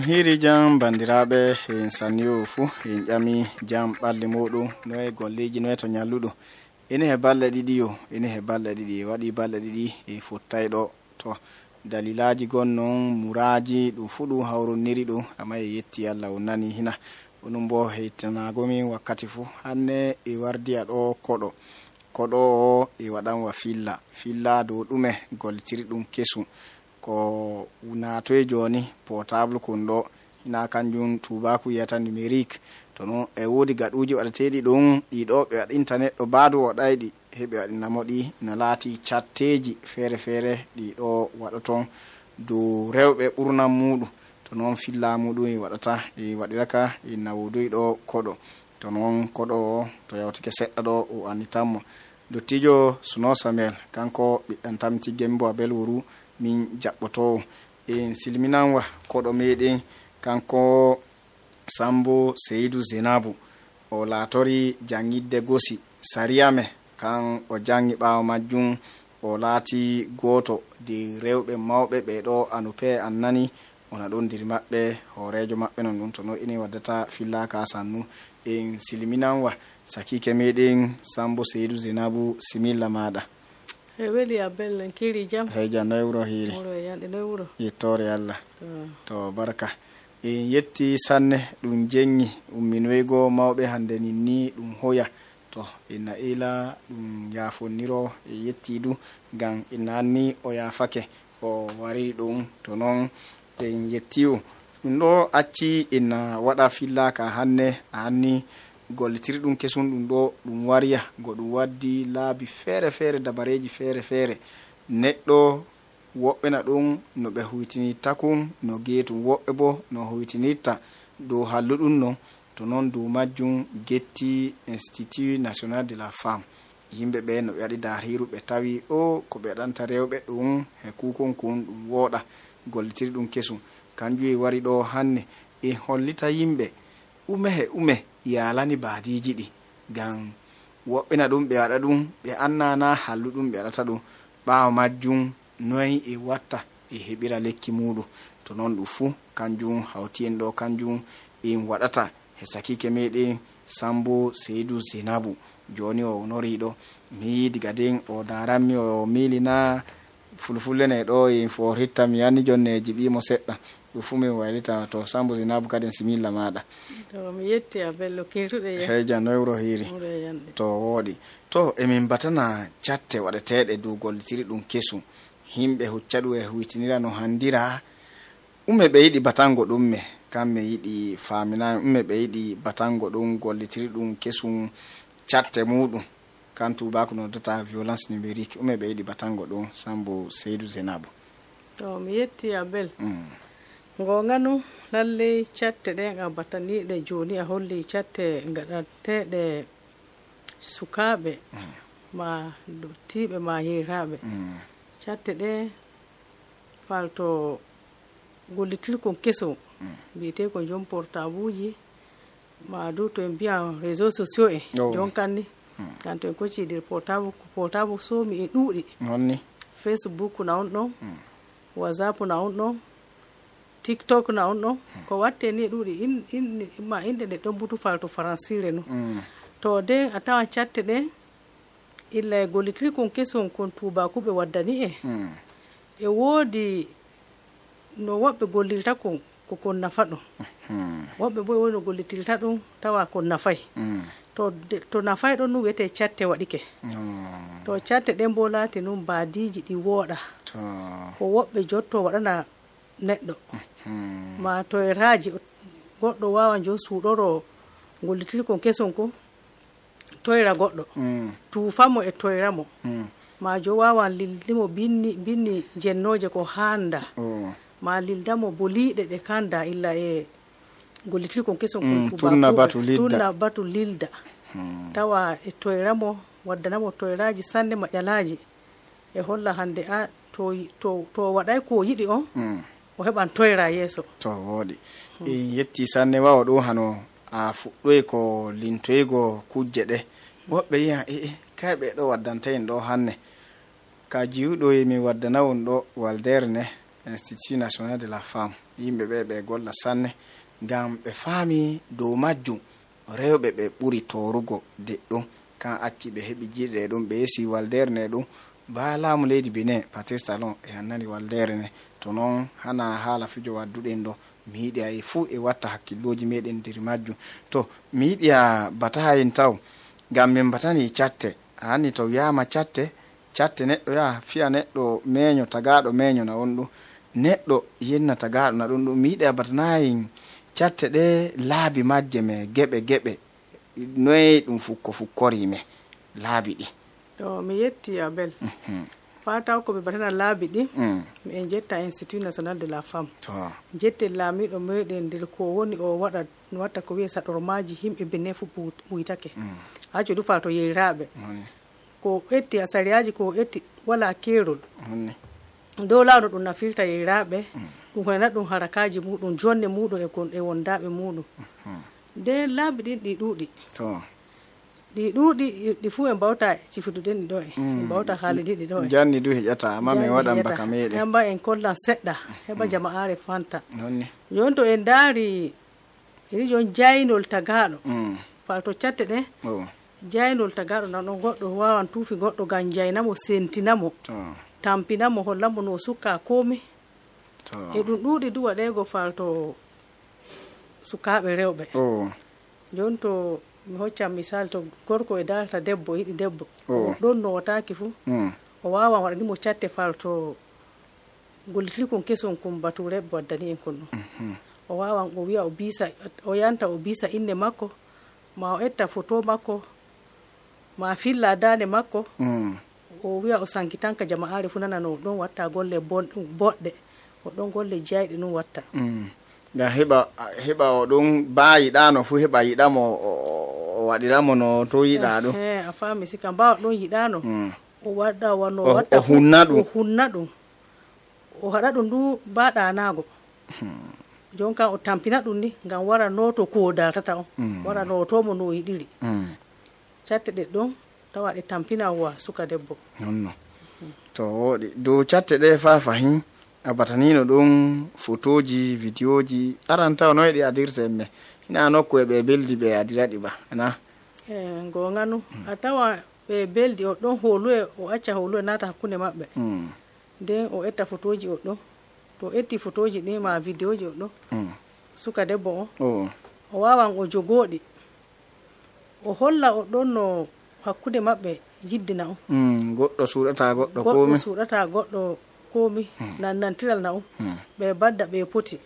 hiri jam bandiraɓe en sanniyo fu en ƴami jam ɓalli moɗum noye golleji noye to nyalluɗo ene he balɗe ɗiɗi yo ene he balɗe ɗiɗi waɗi balɗe ɗiɗi e fottayɗo to dalilaji gonnon muraji ɗum fu ɗum hawronniri ɗum amma e yetti Allah on nani hina onum bo hettanagomi wakkati fu hanne e wardi aɗo koɗo o e waɗanwa filla dow ɗume gollitiri ɗum kesum ko natoye joni portable kun ɗo hina kanjum tubaku yiyata numérique to non e wodi gaɗuji waɗateɗi ɗum ɗiɗo ɓe waɗa internet ɗo badu waɗayɗi heɓe waɗinamoɗi na laati catteji feere feere ɗiɗo waɗaton dow rewɓe ɓurnan muɗum to non filla muɗum e waɗata e waɗiraka e nawudoyɗo koɗo to non koɗo o to yawtike seɗɗa ɗo o annitanmo dottijo Suno Samuel kanko ɓiɗɗan tamtiggen bo abel wuru min jaɓɓoto en silminanwa koɗo meɗen kanko Sambo Seydou Zenabu o laatori jangidde gosi sariyame kan o jangi ɓawo majjum o laati goto de rewɓe mawɓe ɓeɗo anupe annani ona ɗon diri maɓɓe horejo maɓɓe non ɗum to no ine waddata fillaka sannu en silminanwa sakike meɗen Sambo Seydou Zenabu similla maɗa e weli abel kiri jam heja noy wuro hiri yettore Allah to barka en yetti sanne ɗum jengi umminoygo mawɓe hande ninni ɗum hoya to inna ila ɗum yafonniro e yetti du ngam inna anni o yafake o wari ɗum to non en yettiyo ɗum ɗo acci inna waɗa fillaka hanne a hanni gollitiri ɗum kesum ɗum ɗo ɗum wariya go ɗum waddi laabi feere feere dabareji feere feere neɗɗo woɓɓe na ɗum no ɓe huytinitta kum no geetum woɓɓe bo no huytinitta dow halluɗum non to noon dow majjum getti Institut National de la Femme yimɓe ɓe no ɓe waɗi dariru ɓe tawi o ko ɓe waɗanta rewɓe ɗum e kukon kun ɗum wooɗa gollitiri ɗum kesum kanjum e wari ɗo hanne e hollita yimɓe ume yalani baadiji ɗi ngam woɓɓe na ɗum ɓe waɗa ɗum ɓe annana halluɗum ɓe waɗata ɗum ɓawo majjum noyi e watta e heɓira lekki muɗum to noon ɗum fu kanjum hawti en ɗo kanjum en waɗata e sakike meɗen Sambo Seydou Zenabu joni o onoriɗo mi diga den o daranmi o milina fulfulene ɗo en fo hitta mi yanni jonne jiɓimo seɗɗa ɗum fu min waylita to Sambo Zenabu kadi similla maɗa to mi yetti abello kirtuɗe seyja noy wuro hiri to woɗi to emin batana catte waɗeteɗe dow gollitiri ɗum kesum himɓe hucca ɗum e huytinira no handira umme ɓe yiɗi batango ɗumme kamɓe yiɗi famina umme ɓe yiɗi batango ɗum gollitiri ɗum kesum catte muɗum kan tubaku no dota violence numérique umme ɓe yiɗi batango ɗum Sambo Seydou Zenabu to mi yetti abel ngonganu lalle catte ɗen a bataniɗe joni a holli catte gaɗanteɗe sukaɓe ma dottiɓe ma yiraɓe catte ɗe falto gollitir kon keso mbiyete ko jon portable uji ma du to en mbiyan réseaux sociaux e jon kanni kan to en koccidir portable somi e ɗuuɗi Facebook na on ɗon WhatsApp na on ɗon TikTok na on ɗon ko watte ni ɗuuɗi inde ɗe ɗon butu falto faransire no to de a tawan catte ɗe illa e gollitiri kon keson kon tubakuɓe waddani e woodi no woɓɓe gollirta kon kon nafa ɗum woɓɓe bo woni no gollitirta ɗum tawa kon nafay to nafay ɗon nu wiyete catte waɗike to catte ɗen bo laati num baadiji ɗi wooɗa ko woɓɓe jotto waɗana neɗɗo ma toyraji goɗɗo wawan jon suuɗoro gollitiri kon keson ko toyra goɗɗo tuufamo e toyramo ma jo wawan lildimo binni jennoje ko handa ma lildamo boliɗe ɗe kanda illa e gollitiri kon keson kon tunna batu lilda tawa e toyramo waddanamo toyraji sanne maƴalaji e holla hande a to waɗay ko yiɗi on o heɓan toyra yeeso to woɗi en yetti sanne wawa ɗo hano a fuɗɗoy ko lintoygo kujje ɗe woɓɓe yiya kay ɓe ɗo waddanta en ɗo hanne ka jiwɗo mi waddanawon ɗo waldere ne Institut National de la Femme yimɓe ɓe golla sanne ngam ɓe faami dow majjum rewɓe ɓe ɓuri torugo deɗɗum kan acci ɓe heɓi jiɗe ɗum ɓe yesi waldere ne ɗum ba laamu leydi Benin Patrice Talon e annani waldere ne to noon hana haala fijo wadduɗen ɗo mi yiɗi ay fuu e watta hakkilloji meɗen nder majjum to mi yiɗi a batayin taw ngam min batani catte hanni to wiyama catte neɗɗo ya fiya neɗɗo meño tagaɗo meño na on ɗum neɗɗo yenna tagaɗo na ɗum ɗum mi yiɗi a batanayin catte ɗe laabi majje me geɓe noyi ɗum fukkori me laabi ɗi to mi yetti Abel fata ko ɓe batana laabi ɗi mi en jetta Institut National de la Femme jette laamiɗo meɗen nder ko woni o watta ko wiye saɗormaji himɓe Benin fu ɓuytake hacco ɗu fa to yeyraɓe ko etti a sariyaji ko etti wala kerol dow lawno ɗum nafirta yeyraɓe ɗum hoyna ɗum harakaji muɗum jonne muɗum e wondaɓe muɗum nde laabi ɗin ɗi ɗuuɗi ɗi ɗuuɗi ɗi fuu en mbawta cifuduɗen ɗi ɗo en mbawta haalidi ɗi ɗo en janni du heƴata amma min waɗan baka meɗen heɓa en kollan seɗɗa heɓa jama'are fanta jon to en daari iri jon jaynol tagaɗo falto catte ɗe jaynol tagaɗo nan ɗon goɗɗo wawan tuufi goɗɗo ngam jaynamo sentinamo tampinamo hollamo no sukka komi e ɗum ɗuuɗi du waɗego falto sukaɓe rewɓe jon to mi hoccan misal to gorko e darata debbo yiɗi debbo ɗon no wotaki fu o wawan waɗanimo catte falto gollitiri kon keson kon bature waddani en kon ɗum o wawan o wiya o yanta o bisa inde makko ma o etta photo makko ma filla dande makko o wiya o sankitanka jama'are fu nana no ɗon watta golle boɗɗe o ɗon golle jayɗe ɗum watta ngam heɓa o ɗum ba yiɗano fu heɓa yiɗamo o waɗiramo no to yiɗa ɗum a faami sika mbawa ɗon yiɗano o waɗa wano watta o hunna ɗum o haɗa ɗum du baɗanago jonka o tampina ɗum ni ngam wara noto ko dartata on wara notomo no yiɗiri catte ɗe ɗon tawa ɗe tampina wa suka debbo nonno to woɗi dow catte ɗe fa fahin a batanino ɗum photoji vidéoji aran taw noy ɗi adirte me ina nokku e ɓe beldi ɓe adiraɗi ba ana gonganu a tawa ɓe beldi o ɗon holu o acca holu nata hakkunde maɓɓe nden o etta photoji o ɗon to etti photoji ɗi ma vidéoji o ɗon suka debbo o wawan o jogoɗi o holla o ɗon no hakkude maɓɓe yiddina on goɗɗo suuɗata goɗɗo komi nantiral na ɓe badda ɓe poti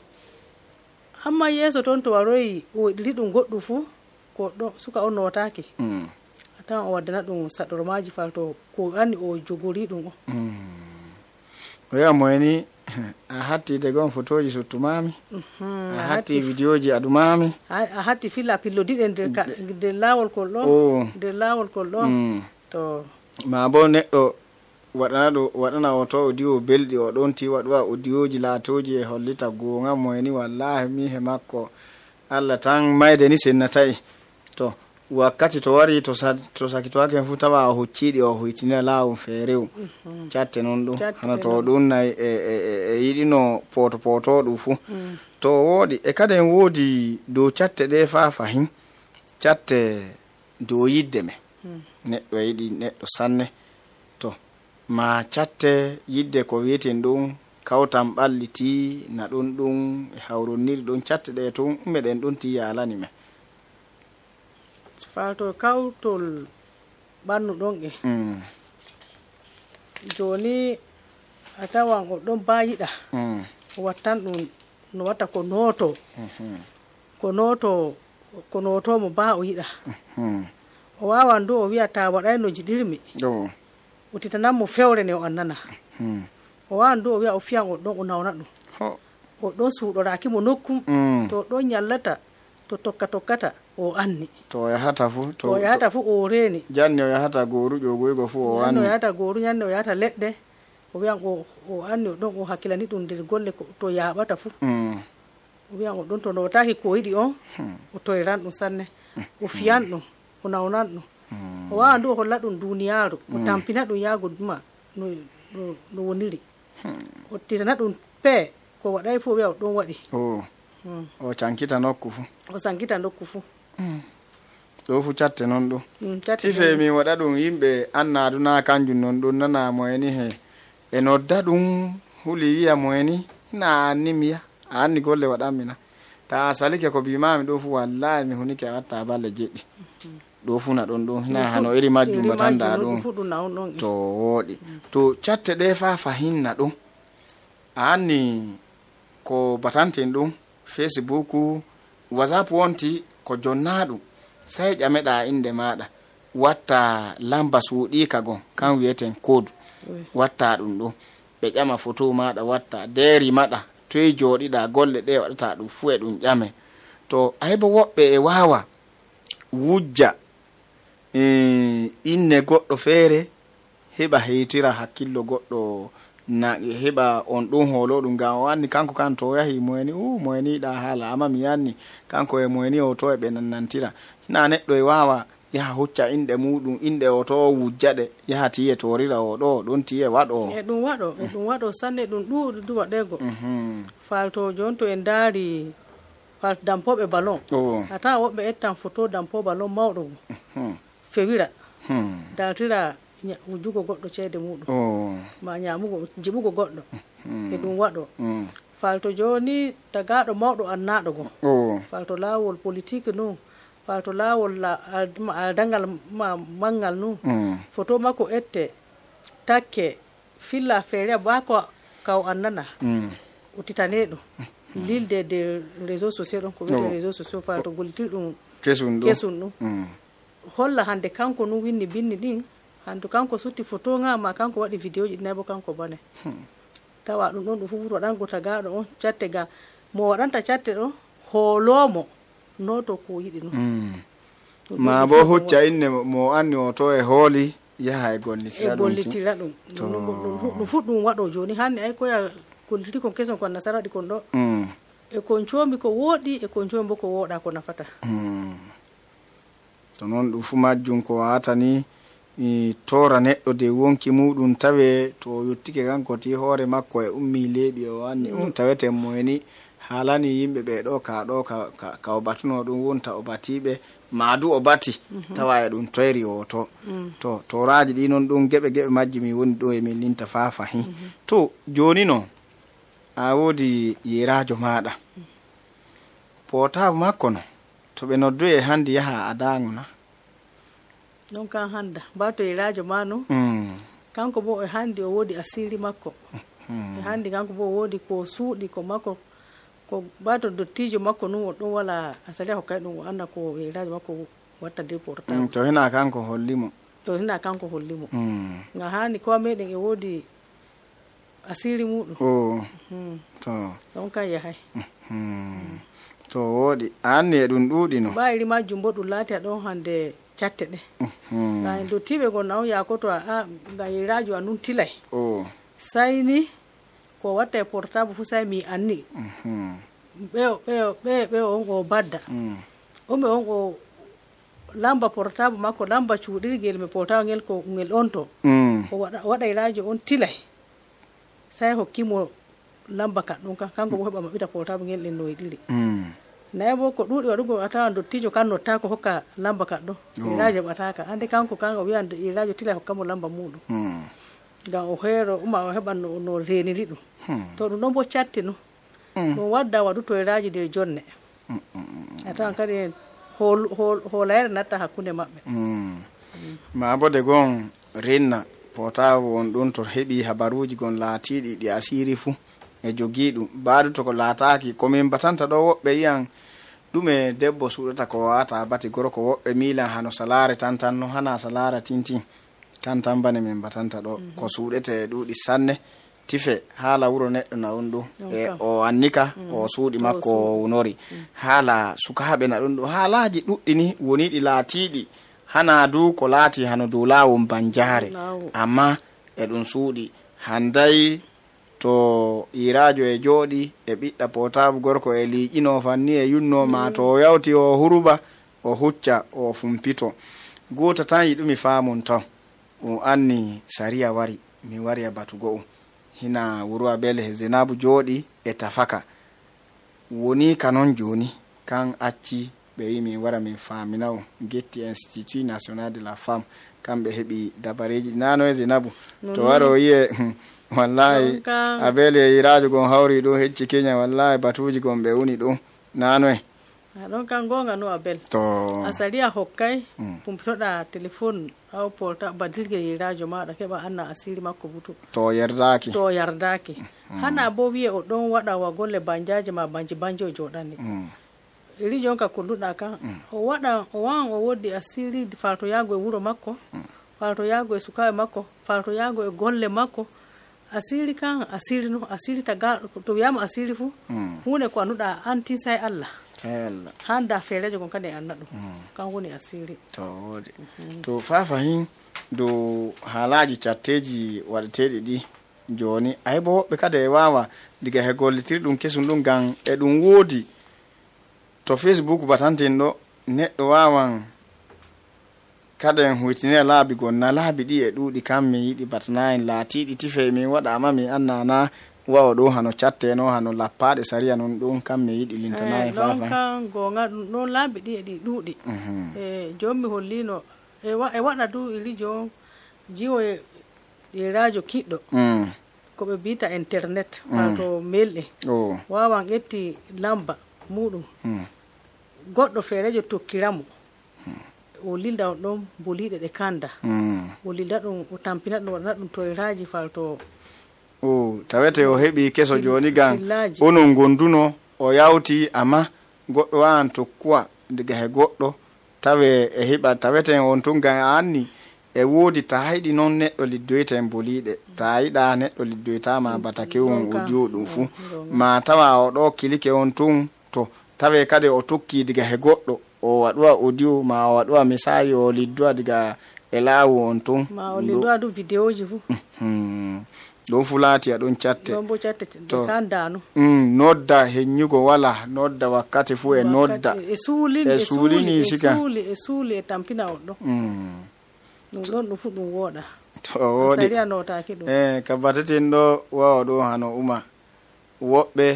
amma yeeso toon to waroyi o ɗiri ɗum goɗɗo fu ko ɗo suka on notaki a tawan o waddana ɗum saɗormaji falto ko anni o jogori ɗum o wiya moyni a hatti de gon photoji suttumami a hatti vidéoji adumami a hatti filla pillodiɗen nder lawol kol ɗon to ma bo neɗɗo waɗana o to audio belɗi o ɗon ti waɗuwa audioji laatoji e hollita gonga moyni wallahi mi he makko Allah tan mayde ni sennatayi to wakkati to wari to sakitoake fu tawa o hocciɗi o hoytina lawum feerew catte noon ɗum hana to ɗum nayi e yiɗino poto ɗum fu to woɗi e kadi en woodi dow catte ɗe fa fahin catte dow yidde me neɗɗo yiɗi neɗɗo sanne to ma catte yidde ko wiyeten ɗum kawtan ɓalliti na ɗum e hawronniri ɗum catte ɗe tun meɗen ɗum ti yalani me fato kawtol ɓannu ɗon e joni a tawan o ɗon bayiɗa o wattan ɗum no watta ko notomo ba o yiɗa o wawan du o wiya ta waɗay no jiɗirmi o titananmo fewre ne o annana o wawan du o wiya o fiyan o ɗon o nawna ɗum o ɗon suuɗoraki mo nokkum to ɗon ñallata to tokkata o anni to yahata fu o reni janni o yahata goru ƴogoygo fu o anni o yahata goru ñande o yahata leɗɗe o wiyan o anni o ɗon o hakkilani ɗum nder golle to yaɓata fu o wiyan o ɗon to notaki ko yiɗi on o toyran ɗum sanne o fiyan ɗum o nawnan ɗum o wawan ndu o holla ɗum duniyaru o tampina ɗum yaago duma no woniri o titana ɗum ko waɗay fof wiya o ɗon waɗi o cankita nokku fu o sankita nokku fu ɗo fu catte noon ɗo tife mi waɗa ɗum yimɓe annadu na kanjum noon ɗum nana moyeni he e nodda ɗum huli wiya moyeni na annimiya a anni golle waɗanmina ta a salike ko bimami ɗo fu wallahi mi hunike a watta balle jeɗɗi ɗo fu na ɗon ɗon na hano iri majjum batanda ɗum to woɗi to catte ɗe fa fahinna ɗum a anni ko batanten ɗum Facebook WhatsApp wonti ko jonna ɗum sai ƴameɗa inde maɗa watta lamba suuɗika gon kan wiyeten code watta ɗum ɗo ɓe ƴama photo maɗa watta deri maɗa toye joɗiɗa golle ɗe waɗata ɗum fu e ɗum ƴame to aybo woɓɓe e wawa wujja inne goɗɗo feere heɓa heytira hakkillo goɗɗo na heɓa on ɗum holo ɗum ngam o anni kanko kan to yahi moyeni moyeni ɗa haala amma mi yanni kanko e moyeni o to e ɓe nannantira hina neɗɗo e wawa yaha hucca inɗe muɗum inɗe o to wujjaɗe yaha tiye torira o ɗo ɗon tiye waɗo e ɗum waɗo sanne ɗum ɗuɗi du waɗego falto jon to en daari fal dampoɓe ballon a tawa woɓɓe ettan photo dampo ballon mawɗo fewira daltira wujjugo goɗɗo ceede muɗum ma ñamugo jiɓugo goɗɗo e ɗum waɗo falto joni tagaɗo mawɗo annaɗo go falto lawol politique nu falto lawol aldangal mangal nu photo makko ette takke filla feere bako kaw annana utitane ɗum lilde de réseaux sociaux ɗon ko wiyete réseaux sociaux falto gollitir ɗum kesun ɗum holla hande kanko nu winni binni ɗin hantu kanko sutti photo ngama kanko waɗi vidéo ji ɗinay bo kanko bane tawa ɗum ɗon ɗum fu ɓuri waɗango tagaɗo on catte ga mo waɗanta catte ɗo hoolomo noto ko yiɗi no ma bo hucca inne mo anni o to e hooli yaha e gollitira ɗum ɗum fu ɗum waɗo joni hanni ay koya golliti kon keson kon nasara waɗi kon ɗo e kon coombi ko wooɗi e kon coombi bo ko wooɗa ko nafata to noon ɗum fu majjum ko watani tora neɗɗo de wonki muɗum tawe to yottike kanko ti hoore makko e ummi leeɓi o anni taweten moyeni haalani yimɓe ɓe ɗo ka o batuno ɗum wonta o batiɓe maadu o bati tawa e ɗum toyri o to toraji ɗi noon ɗum geɓe majji mi woni ɗo e min linta fa fahi to joni no a woodi yerajo maɗa portable makko no to ɓe noddu e handi yaha a daŋu na non kan handa bato yerajo ma no kanko bo e handi o woodi asiri makko e handi kanko bo woodi ko suuɗi ko makko ko bato dottijo makko nu o ɗon wala asali hokkay ɗum o anda ko yerajo makko watta de portable to hina kanko hollimo nga hani ko meɗen e woodi asiri muɗum to ɗon kan yahay to woodi anni e ɗum ɗuuɗi no ɓayiri majjum bo ɗum laati a ɗon hande catte ɗe ga en dottiɓe gon naw yakoto a ga yerajo a nun tilay sayni ko watta e portable fu say mi anni ɓe on o badda ɓe on o lamba portable makko lamba cuuɗirgel me portable ngel ko ngel on to o waɗa yerajo on tilay say hokkimo lamba ka ɗum kanko bo heɓa maɓɓita portable ngel ɗen no e ɗiɗi nayi bo ko ɗuuɗi waɗugo a tawan dottijo kan notta ko hokka lamba ka ɗo yerajo ɓataka ande kanko o wiya yerajo tilay hokkamo lamba muɗum ngam o heero uma o heɓa no reniri ɗum to ɗum ɗon bo catti no ɗum wadda waɗu to yeraji nder jonne a tawan kadi hoolayre natta hakkunde maɓɓe ma bo de gon renna portable won ɗum to heɓi habaruji gon laatiɗi ɗi asiri fu e jogi ɗum baadu to ko laataki komin batanta ɗo woɓɓe yiyan ɗum e debbo suuɗata ko wata bati gorko woɓɓe milan hano salare tantan no hana salara tintin tantan bane min batanta ɗo ko suuɗete ɗuuɗi sanne tife haala wuro neɗɗo na ɗum ɗum e o annika o suuɗi makko o wunori haala sukaɓe na ɗum ɗum haalaji ɗuɗɗi ni woniɗi laatiɗi hana du ko laati hano dow lawol banjare amma e ɗum suuɗi handay to irajo e jooɗi e ɓiɗɗa portable gorko e liƴino fanni e yunno ma to o yawti o huruba o hucca o fumpito gota tan yiɗumi famun tan o anni sariya wari mi wari a batugo hina wuro abele he Zainabu jooɗi e tafaka woni kanon joni kan acci ɓe yi min wara min faamina o getti Institut National de la Femme kamɓe heɓi dabareji nano e Zainabu to waro yiye wallahi abele yirajo gon hawri ɗo hecci Kenya wallahi batuji gon ɓe woni ɗo nano e ɗon kan gonga no abel to asali a hokkay pumpitoɗa téléphone aw porta badirge yirajo maɗa keɓa anna asiri makko butu to yardaki hana bo wiye o ɗon waɗa wa golle banjaje ma banjo joɗani iri jonka kulluɗa kan o waɗa o wan o woddi asiri farto yago e wuro makko farto yago e sukaɓe makko farto yago e golle makko asiri kan asiri no asiri taga to wiyama asiri fu hunde ko anduɗa anti sai Allah handa feerejo gon kadi anna ɗum kan woni asiri to wodi to fafahin do halaji catteji waɗeteɗi ɗi joni aybo woɓɓe kada e wawa diga he gollitiri ɗum kesum ɗum gan e ɗum woodi to Facebook batanten ɗo neɗɗo wawan kada en huytine laabi gonna laabi ɗi e ɗuuɗi kam mi yiɗi batana en laatiɗi tife min waɗama mi annana wawa ɗo hano catteno hano lappaɗe sariya non ɗum kam mi yiɗi lintana e fafa kan gonga ɗum laabi ɗi e ɗi ɗuuɗi e jommi hollino e waɗa du iri jo jiwo e radio kiɗɗo ko ɓe bita internet wato mail wawan ƴetti lamba muɗum goɗɗo feerejo tokkiramo o lilda on ɗon boliɗe ɗe kanda o lilda ɗum o tampina ɗum waɗana ɗum toyraji falto tawete o heɓi keso joni gan onon gonduno o yawti amma goɗɗo wawan tokkuwa diga he goɗɗo tawe e heɓa tawete on tun gan a anni e woodi ta hayɗi noon neɗɗo liddoyta boliɗe ta yiɗa neɗɗo liddoytama batake on o joɗum fuu ma tawa o ɗo kilike on tun to tawe kadi o tokki diga he goɗɗo o waɗuwa audio ma o waɗuwa message o lidduwa diga e laawu on tun ma o lidduwa du vidéo ji fuu ɗon fu laati a ɗon catte ɗon bo catte kan dano nodda heññugo wala nodda wakkati fuu e nodda e suulini sika e suuli e tampina on ɗon ɗum ɗon ɗum fuu ɗum wooɗa to woodi sariya notaki ɗum ka batetin ɗo wawa ɗo hano uma woɓɓe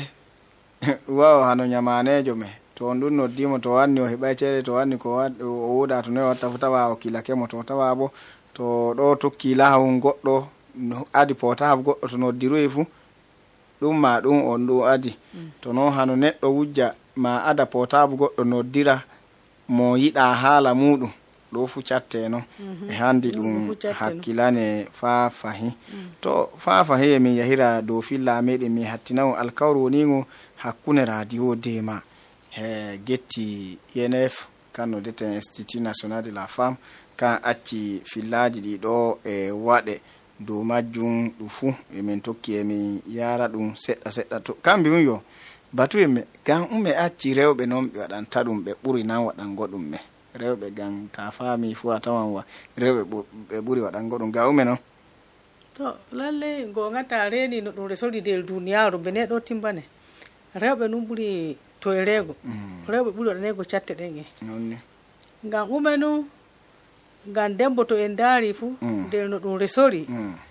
wawa hano ñamanejo me to on ɗum noddimo to wanni o heɓay ceede to wanni ko o wuɗa to noy watta fu tawa o kilakemo to tawa bo to ɗo tokki lahawum goɗɗo adi portable goɗɗo to noddiroyi fu ɗum ma ɗum on ɗum adi to noon hano neɗɗo wujja ma ada portable goɗɗo noddira mo yiɗa haala muɗum ɗo fu catte no e handi ɗum hakkilane fa fahi to fa fahi e min yahira dow filla meɗen mi hattinawo alkawru wonigo hakkune radio dema he getti INF kano deten Institut National de la Femme kan acci fillaji ɗi ɗo e waɗe dow majjum ɗum fuu emin tokki emin yara ɗum seɗɗa seɗɗa to kamɓe ɗum yo batu e gan ume acci rewɓe noon ɓe waɗanta ɗum ɓe ɓuri nan waɗango ɗum me rewɓe gan ta faami fu a tawan wa rewɓe ɓe ɓuri waɗango ɗum ga ume noon to lalle gongata reni no ɗum resori del duniyaru ɓe ne ɗo timbane rewɓe num ɓuri to e reego rewɓe ɓuri waɗanego catte ɗen e nonni ngam ume nu ngam debbo to en daari fu nder no ɗum resori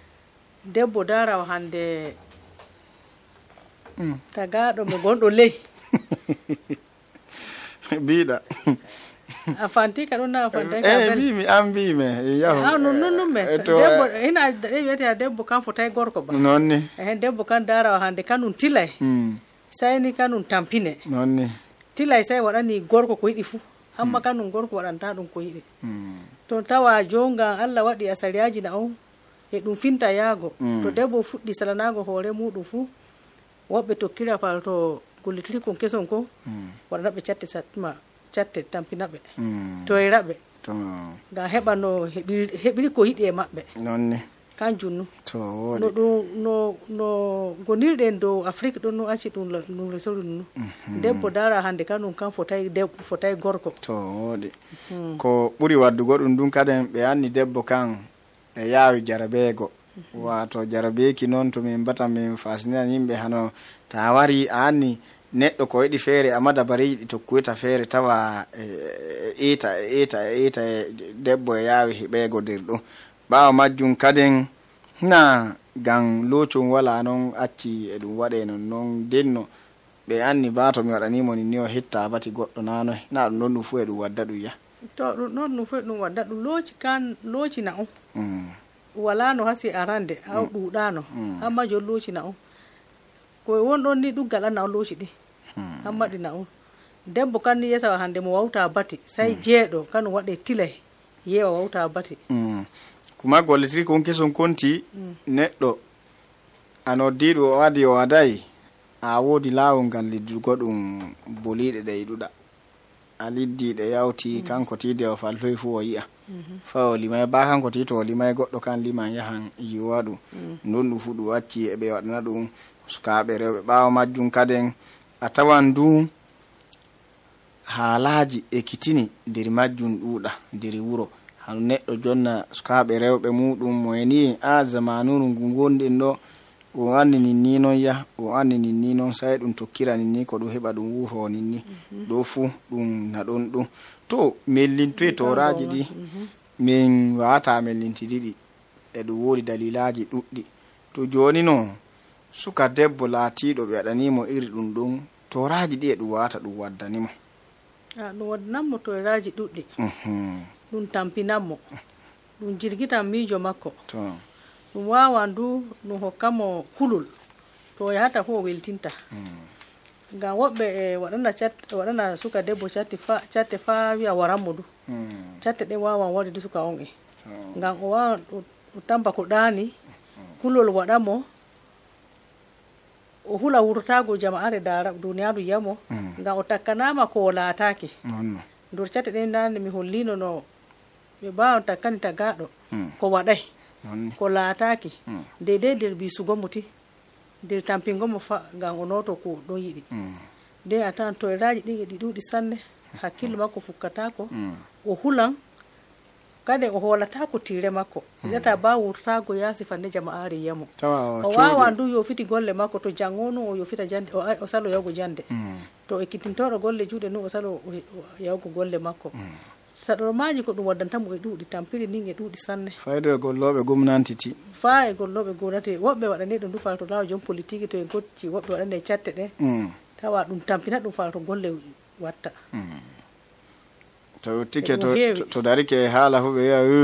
debbo darawa hande tagaɗo mo gonɗo ley biɗa a fanti ka ɗon na a fanti ka mbimi an mbime yahu non me debbo hina ɗe wiyete debbo kan fotay gorko ba nonni debbo kan darawa hande kanum tilay sayni kanum tampine nonni tilay say waɗani gorko ko yiɗi fu amma kanum gorko waɗanta ɗum ko yiɗi to tawa jonga Allah waɗi asariyaji na on e ɗum finta yaago to debbo fuɗɗi salanago hoore muɗum fu woɓɓe tokkira fal to gollitiri kon keson ko waɗanaɓe catte satma catte tampinaɓe to e raɓe ngam heɓa no heɓiri ko yiɗi e maɓɓe nonni kanjum nu to woodi no ɗum no gonirɗen dow Afrique ɗon no acci ɗum resori nu debbo dara hande kanum kan fotay gorko to woodi ko ɓuri waddugo ɗum ɗum kaden ɓe anni debbo kan e yaawi jarabeego wato jarabeki noon to min mbata min fasininan yimɓe hano ta wari a anni neɗɗo ko yiɗi feere amma dabariji ɗi tokkoyta feere tawa ita debbo e yaawi heɓeego nder ɗum ɓaawa majjum kaden na ngam locon wala non acci e ɗum waɗe non denno ɓe anni bato mi waɗanimo ni o hetta bati goɗɗo nanoy na ɗum non ɗum fu e ɗum wadda ɗum ya to ɗum non ɗum fu ɗum wadda ɗum looci kan loocina on wala no hasi arande aw ɗuuɗano amma jon loocina on koye wonɗon ni ɗuggal anna on looci ɗi amma ɗina on debbo kan ni yesawa hande mo wawta bati sai jeeɗo kanum waɗe tilay yewa wawta bati kuma golletiri kon keson konti neɗɗo anoddiɗo o adi o adayi a woodi laawol ngal liddugo ɗum boliɗe ɗe yiɗuɗa a liddi ɗe yawti kanko tide o faltoy fu o yi'a fa o limay ba kanko ti to o limay goɗɗo kan liman yahan yiwa ɗum non ɗum fu ɗum wacci eɓe waɗana ɗum sukaɓe rewɓe ɓawo majjum kaden a tawan du haalaji ekkitini nder majjum ɗuuɗa nder wuro hano neɗɗo jonna sukaɓe rewɓe muɗum mo eni a zamanuru ngu gonɗen ɗo o anni ninni noon ya o anni ninni noon sai ɗum tokkira ninni ko ɗum heɓa ɗum wuro ninni ɗo fu ɗum na ɗon ɗum to mellintoye toraji ɗi min wawata mellintidiɗi e ɗum woodi dalilaji ɗuɗɗi to joni no suka debbo laatiɗo ɓe waɗanimo iri ɗum ɗon toraji ɗi e ɗum wawata ɗum waddanimo ɗum waddananmo toraji ɗuɗɗi ɗum tampinanmo ɗum jirgitan miijo makko ɗum wawan du ɗum hokkamo kulol to o yahata fo o weltinta ngam woɓɓe e waɗana suka debbo catte fa wiya waranmo du catte ɗe wawan waɗi du suka on ngam o wawan o tampa ko ɗani kulol waɗamo o hula wurtago jama'are dara duniyaru yamo ngam o takkanama ko o laatake nder catte ɗe nane mi hollino no ɓe mbawan takkani tagaɗo ko waɗay ko laataki deidai nder bisugomo ti nder tampingomo fa ngam o noto ko ɗon yiɗi nde a tawan toyraji ɗin e ɗi ɗuɗi sanne hakkillo makko fukkatako o hulan kade o holatako tire makko yata ba wurtago yaasi fanne jama'are yamo o wawa ndu yofiti golle makko to jangono o yofita jande o salo yawgo jande to ekkitintoɗo golle juuɗe nu o salo yawgo golle makko saɗormaji ko ɗum waddantamo e ɗuuɗi tampiri nin e ɗuuɗi sanne fayde e golloɓe gomnantiti fa e golloɓe gomnati woɓɓe waɗani ɗum du fa to lawa jom politique to e gocci woɓɓe waɗani e catte ɗe tawa ɗum tampina ɗum fa to golle watta to tike to darike haala fu ɓe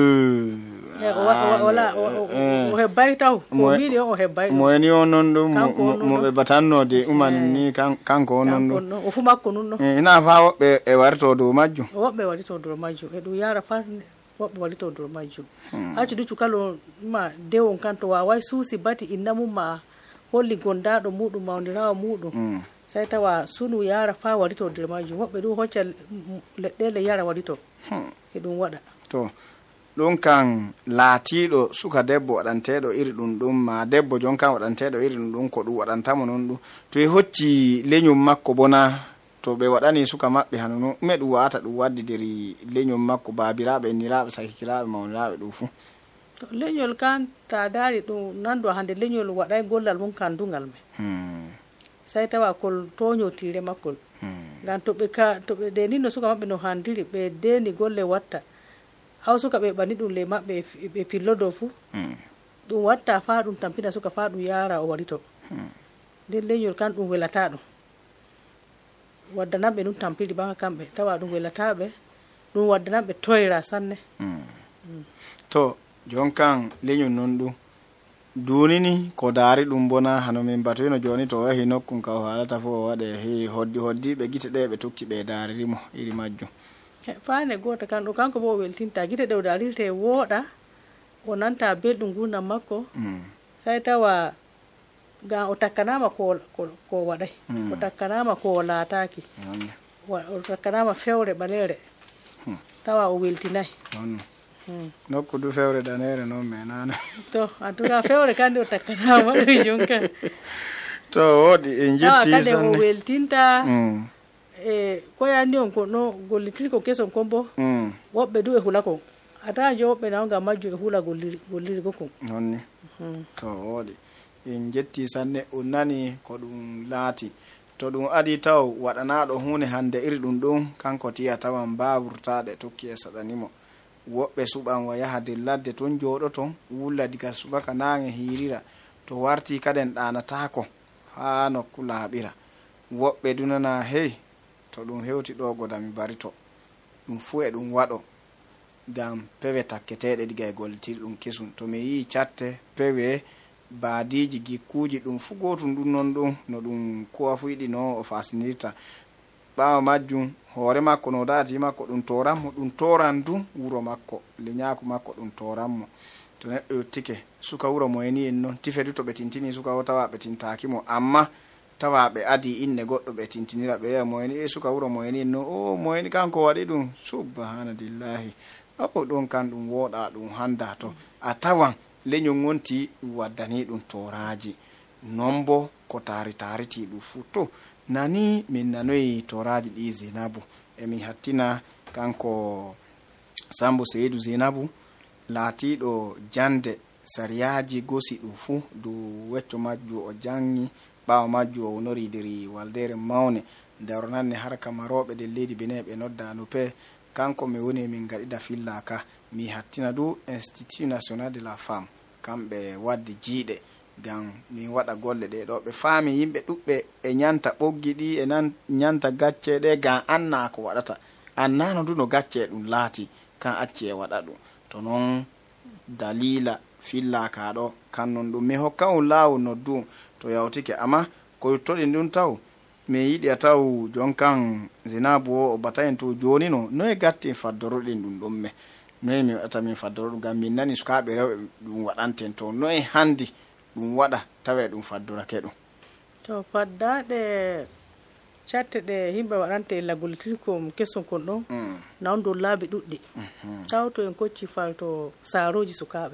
wiya o hebbay taw ko miɗi on o hebbay mo eni on noon ɗum mo ɓe batannode umani ni kanko on noon ɗum o fu makko nun ɗon ina fa woɓɓe e warito dow majjum woɓɓe warito dow majjum e ɗum yara fa woɓɓe warito dow majjum accu du cukalo ma dewon kan to waway suusi bati inna mum ma holli gondaɗo muɗum mawdirawo muɗum sai tawa sunu yara fa warito nder majum woɓɓe ɗum hocca leɗɗele yara warito e ɗum waɗa to ɗum kan laatiɗo suka debbo waɗanteɗo iri ɗum ɗum ma debbo jon kan waɗanteɗo iri ɗum ɗum ko ɗum waɗantamo non ɗum to e hocci leñum makko bona to ɓe waɗani suka maɓɓe hano non ɗume ɗum wawata ɗum waddidiri leñum makko babiraɓe enniraɓe sakikiraɓe mawniraɓe ɗum fuu to leñol kan ta daari ɗum nandu hande leñol waɗay gollal mum kan dungal me sai tawa kol toñotire makkol ngam to ɓe denino suka maɓɓe no handiri ɓe deni golle watta haw suka ɓe ɓani ɗum le maɓɓe ɓe pillodo fuu ɗum watta fa ɗum tampina suka fa ɗum yara o warito nden leñol kan ɗum welata ɗum waddanamɓe ɗum tampiri ɓa kamɓe tawa ɗum welataɓe ɗum waddanamɓe toyra sanne to jon kan leñol non ɗum dunini ko daari ɗum bona hano min batoyno joni to yahi nokkun ka o haalata fo o waɗe hoddiɓe gite ɗe ɓe tokki ɓe daaririmo iri majjum fane goto kan ɗo kanko bo o weltinta gite ɗe o darirte wooɗa o nanta belɗum gurdam makko sai tawa ngam o takkanama ko waɗay o takkanama ko o laataki o takkanama fewre ɓalere tawa o weltinayi nokku du fewre danere noon menane to en tout cas fewre kandi o takkanama ɗo jonka to woɗi en jetti kade o weltinta e koyandi on ko no gollitiri ko keson kon bo woɓɓe du e hula kon ata jo woɓɓe nawo ngam majjum e hula gollirgo kon nonni to woɗi en jetti sanne on nani ko ɗum laati to ɗum adi taw waɗanaɗo hunde hande iri ɗum ɗum kanko tiya tawan mbawurtaɗe tokki e saɗanimo woɓɓe suɓan wa yaha nder ladde ton jooɗo ton wulla diga subaka nange hirira to warti kaden ɗanatako ha nokku laaɓira woɓɓe dunana hey to ɗum hewti ɗo godami barito ɗum fuu e ɗum waɗo ngam pewe takketeɗe diga e gollitirɗum ɗum kisum to mi yi catte pewe baadiji gikkuji ɗum fuu gotum ɗum non ɗum no ɗum kowa fu yiɗi no o fasinirta ɓawa majjum hoore makko no dati makko ɗum toranmo ɗum toran du wuro makko leñaku makko ɗum toranmo to neɗɗo yottike suka wuro mo eni en noon tifedu to ɓe tintini suka o tawa ɓe tintakimo amma tawa ɓe adi inne goɗɗo ɓe tintinira ɓe wiya mo eni e suka wuro mo eni en noon o mo eni kanko waɗi ɗum subhanadillahi o ɗon kan ɗum woɗa ɗum handa to a tawan leñol gonti ɗum waddani ɗum toraji non bo ko tariti ɗum fu to nani min nanoyi toraji ɗi Zainabu emi hattina kanko Sambo Seydou Zainabu laatiɗo jande sariyaji gosi ɗum fu dow wecco majju o jangi ɓawa majju o wonoridiri waldere mawne daronanne harka maroɓe nder leydi Benin ɓe nodda Nupe kanko mi woni min gaɗida fillaka mi hattina du Institut National de la Femme kamɓe waddi jiiɗe ngam min waɗa golle ɗe ɗo ɓe faami yimɓe ɗuɓɓe e ñanta ɓoggi ɗi e ñanta gacce ɗe ngam anna ko waɗata annano du no gacce ɗum laati kan acci e waɗa ɗum to noon dalila fillaka ɗo kannon ɗum mi hokka on laawol noddu to yawtike amma ko yettoɗin ɗum taw mi yiɗi a taw jon kan Zainabu o batayen to joni no e gatti faddoroɗin ɗum ɗon me noye mi waɗata min faddoro ɗum ngam min nani sukaɓe rewɓe ɗum waɗanten to noye handi ɗum waɗa tawe ɗum faddorake ɗum to faddaɗe catte ɗe yimɓe waɗante lagolitirkom kesum kon ɗon nawon dow laabi ɗuɗɗi taw to en kocci falto saaroji sukaɓe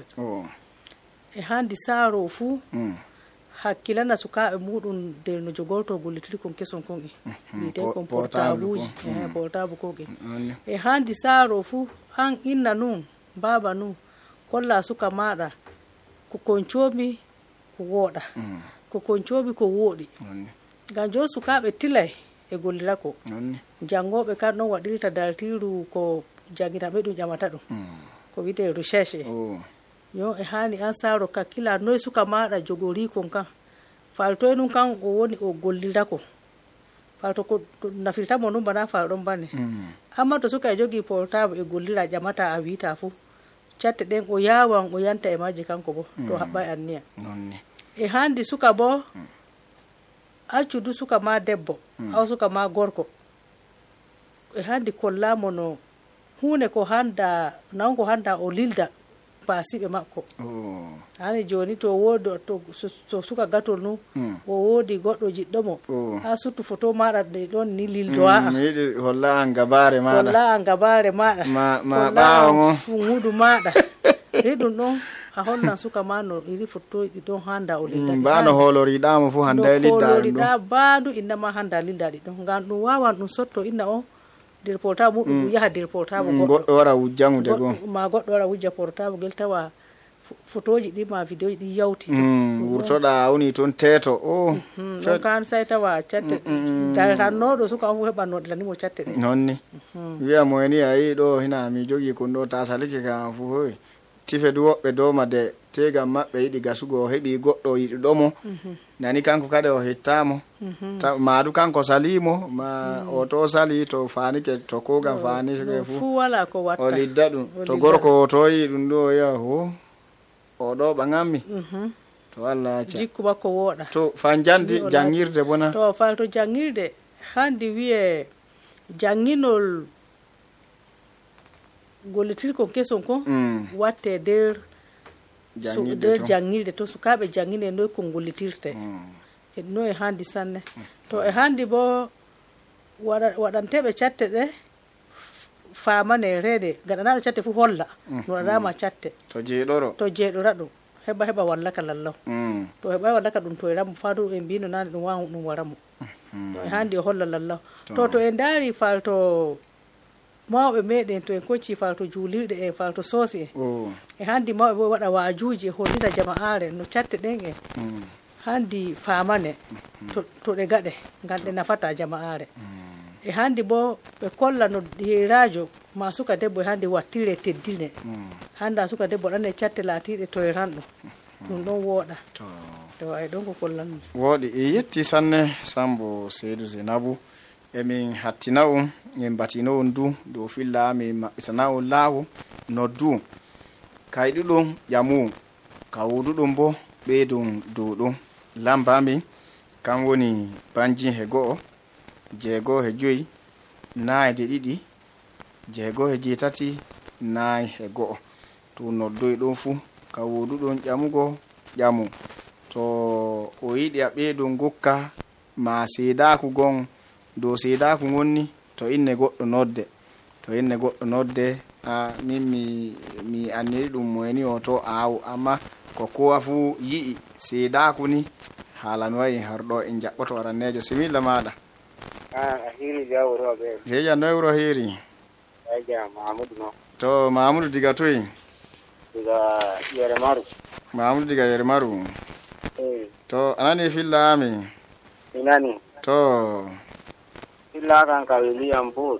e handi saaro fuu hakkilana sukaɓe muɗum nder no jogorto gollitirkom kesum kon wiite kon portable uji portable koke e handi saaro fuu an inna nun baba nun kolla suka maɗa ko koncomi ko wooɗa ko koncomi ko wooɗi ngam jo sukaɓe tilay e gollirako jangoɓe kan ɗon waɗirta daltiru ko janginaɓe ɗum ƴamata ɗum ko wiyete recherche yo e hani an saaro kakkila noye suka maɗa jogori kon kan faltoye num kan o woni o gollirako falto ko nafirtamo ɗum bana fal ɗon bane amma to suka e jogi portable e gollira ƴamata a wita fu catte ɗen o yawan o yanta e majji kanko bo to haɓɓa e anniya e handi suka bo accudu suka ma debbo aw suka ma gorko e handi kollamo no hunde ko handa nawn ko handa o lilda basiɓe makko hani joni to wodi to suka gatol nu o woodi goɗɗo jiɗɗomo ha suttu photo maɗa ɗe ɗon ni lildo a yiɗi holla an gabare maɗa holla an gabare maɗa ma ɓawo mo hudu maɗa ri ɗum ɗon a hollan suka ma no iri photo ɗi ɗon handa o lilda bano holoriɗamo fu handa e lilda holoriɗa baadu innama handa lilda ɗi ɗon ngam ɗum wawan ɗum sotto inna o nder portable muɗum ɗum yaha nder portable goɗɗo wara wujjamude go ma goɗɗo wara wujja portable gel tawa photoji ɗi ma vidéo ji ɗi yawti wurtoɗa woni toon teeto ɗon kan say tawa catte tannoɗo suka fu heɓannoɗe tanimo catte ɗe nonni wiya mo eni a yi ɗo hina mi jogui kon ɗo ta salike kam fu hoy tife du woɓɓe dowmade tegam maɓɓe yiɗi gasugo o heeɓi goɗɗo yiɗi ɗomo nani kanko kadi o hettamo madu kanko salimo ma o to sali to fanike to kogam fanike fu wala ko watta o lidda ɗum to gorko o to yi ɗum ɗo ya ho o ɗo ɓagammi to Allah acca jikku makko wooɗa to fan jandi jangirde bona to falto jangirde handi wiye janginol gollitirkon keson kon watte nder jangirde to sukaɓe jangine noy ko gollitirte no e handi sanne to e handi bo waɗanteɓe catte ɗe famane rede gaɗanaɗo catte fu holla no waɗanama catte to jeeɗora ɗum heɓa wallaka lallaw to heɓa wallaka ɗum to e ramo fadu e mbino nane ɗum wawa ɗum waramo to e handi o holla lallaw to e daari falto mawɓe meɗen to en kocci falto juulirɗe en falto soosi e handi mawɓe bo waɗa wajuji e hollira jama'are no catte ɗen e handi famane to ɗe gaɗe ngam ɗe nafata jama'are e handi bo ɓe kolla no yeyrajo ma suka debbo e handi wattire teddine handa suka debbo ɗan e catte laatiɗe to e ranɗo ɗum ɗon wooɗa to ay ɗon ko kollanmi woɗi e yetti sanne Sambo Seydou Zainabou emin hattina on en batino on du dow filla min maɓɓitana on laawo noddu kayɗuɗum ƴamu kawuduɗum bo ɓeydum dow ɗum lambami kan woni banji he go'o jeego he joyi naayde ɗiɗi jeego he jeetati naay he go'o to noddoy ɗum fuu kawuduɗum ƴamugo ƴamu to o yiɗi a ɓeydum gokka ma seedaku gon dow seedaku gonni to inne goɗɗo nodde min mi anniri ɗum moyni o to awu amma ko kowa fuu yi'i seedaku ni haala no wayi harɗo en jaɓɓoto arannejo similla maɗa hiri jawroɓe seja noy wuro hiri eja Mahamadou no to Mahamadou diga toy diga Yere Maru Mahamadou diga Yere Maru to anani filla ami inani to filla kan ka William Bodu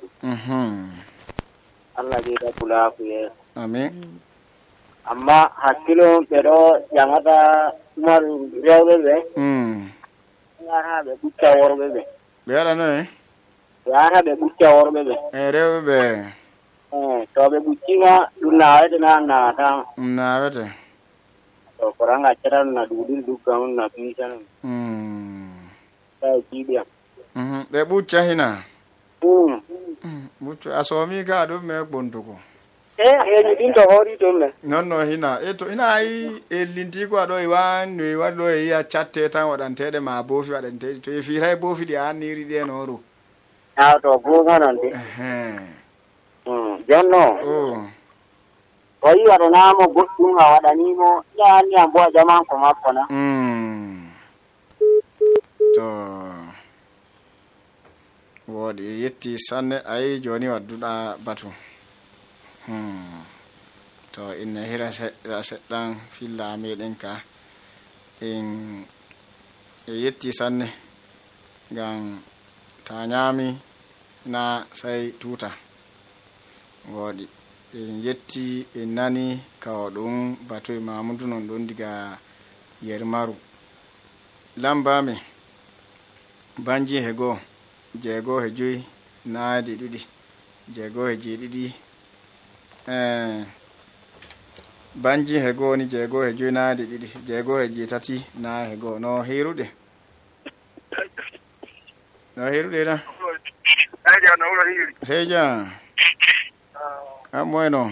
Allah jeeta kulaku ye amin amma hakkilo ɓe ɗo ƴamata umaru rewɓe ɓe yata ɓe ɓucca worɓe ɓe ɓe waɗa noye yata ɓe ɓucca worɓe ɓe e rewɓe ɓe to ɓe ɓuccima ɗum nawete na nawatama nawete to koranga accatan na ɗuɗiri duggamum na piisanum tawi ciiɗiyam ɓe ɓucca hina ɓucca a soomi ka ɗum me ɓontugo heñi ɗin to hoori toon me non no hina e to ina yi ellintiko aɗo e wan e waɗi ɗo e yiya catte tan waɗanteɗe ma boofi waɗanteɗi to e firay boofi ɗi a anniri ɗi en oru to buuga noon de jonno o yi waɗanamo goɗɗum a waɗanimo yaani a bo a jaman ko makko na to woɗi yetti sanne ayi joni wadduɗa batu to inne hira seɗɗan filla meɗen ka en e yetti sanne ngam ta ñaami na sai tuta woɗi en yetti en nani kawo ɗum batu e Mamadou non ɗon diga Yere Maru lambami banji he goo jeego he joyi naayde ɗiɗi jeego he jeeɗiɗi banji he goo ni jeego he joyi naayde ɗiɗi jeego he jeetati naay he goo no hiruɗe ta seja moyno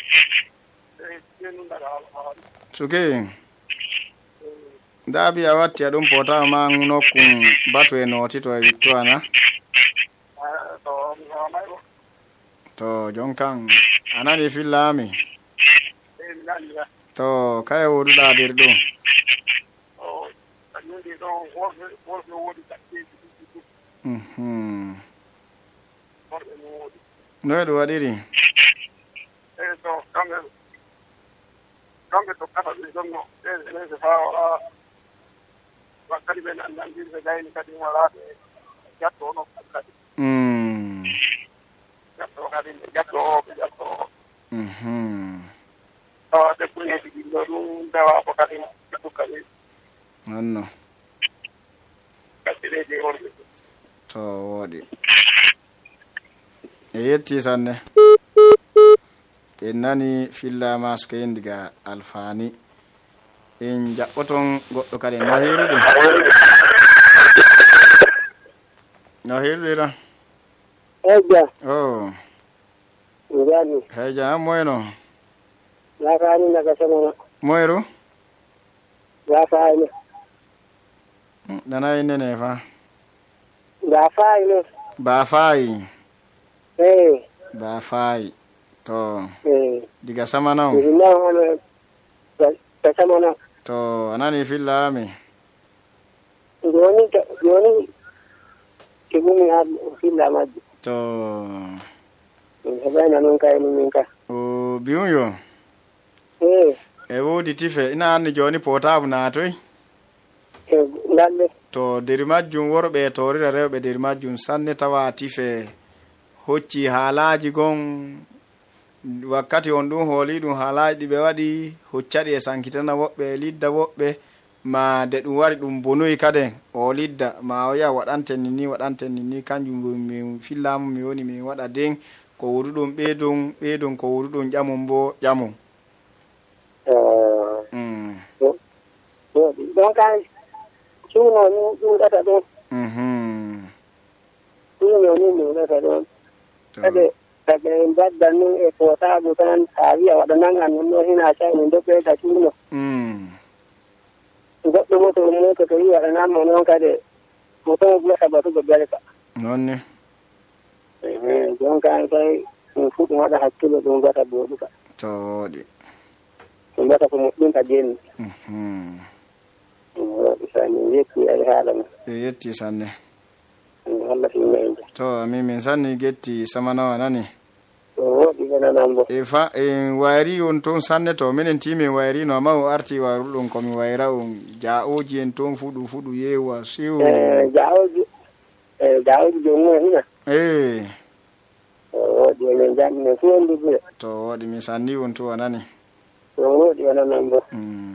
suke ndaabi a watti a ɗum potama ma nokkun batu e nooti to e witto ana to jon kan anani fillami to kaye woduɗa nder ɗo noye ɗum waɗiri kamɓe tokkata ɓe ɗonno ɓe fa wakkati ɓe nandandirɓe gayni kadi walaɓe jatto ono kadi jatto kadi ɓe jatto tawa debbo heedi ɗiɗo ɗum dawa ko kadi jatto kadi nonno kadi leydi worɓe to woɗi e yetti sanne en nani fillama suka yen diga alfani en jaɓɓoton goɗɗo kadi no hiruɗe tan eja o ngani heja moyno lafani naga samana moyru lafani nana nene fa lafani ba fayi ba fayi to diga samana samana to anani fillami joni kibumi ha fillamaji to heɓayna noon kayni min ka o biyum yo e woodi tife ina anni joni potable naatoy ndalle to der majjum worɓe torira rewɓe der majjum sanne tawa tife hocci haalaji gon wakkati on ɗum hooli ɗum haalaji ɗi ɓe waɗi hoccaɗi e sankitana woɓɓe lidda woɓɓe ma de ɗum wari ɗum bonoyi kade o lidda ma o ya waɗanten ni kanjum min fillamu mi woni min waɗa den ko wuruɗum ɓeydon ko wuruɗum ƴamum bo ƴamum donc suuno ni ɗuɗata ɗon suuno ni ɗuɗata ɗon kade kade mbadda nun e potabu tan ha wiya waɗanangan non ɗo hina cayni ndo ɓeyda suuno goɗɗo moto to wi waɗanama noon kade moto ɓurata batugo belka nonne donc an kay ɗum fu ɗum waɗa hakkilo ɗum gata boɗuka to woɗi ɗum gata ko moƴƴinta jenni waɗi sani yetti ari haala ma yetti sanne Allah finna en to min sanni getti samanawa nani woɗi ɓenanan bo en wayri on toon sanne to minen timin wayrino amma o arti waruɗum komi wayra on ja'oji en toon fuɗu yewa sew ja'oji jomumen hina woɗi enen janɗinen fu on dubuye to woɗi mi sanni on to nani woɗi ɓenanan bo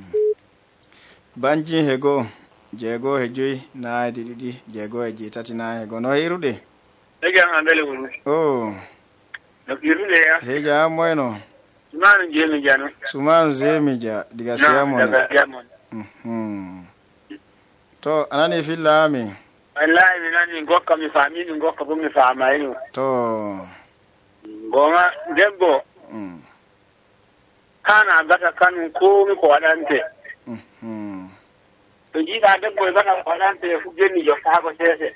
banji hego 6 naadi ɗiɗi 6 na hego no hiruɗe ejan andale woni no hiruɗe ya heja moyno sumanu zemija diga siyamon to anani fillami wallahi mi nani gokka mi faami ɗum gokka bo mi faamayi to goma debbo kana gata kanu komi ko waɗante to jiiɗa debbo e gata ko waɗante fu genni jottaako seese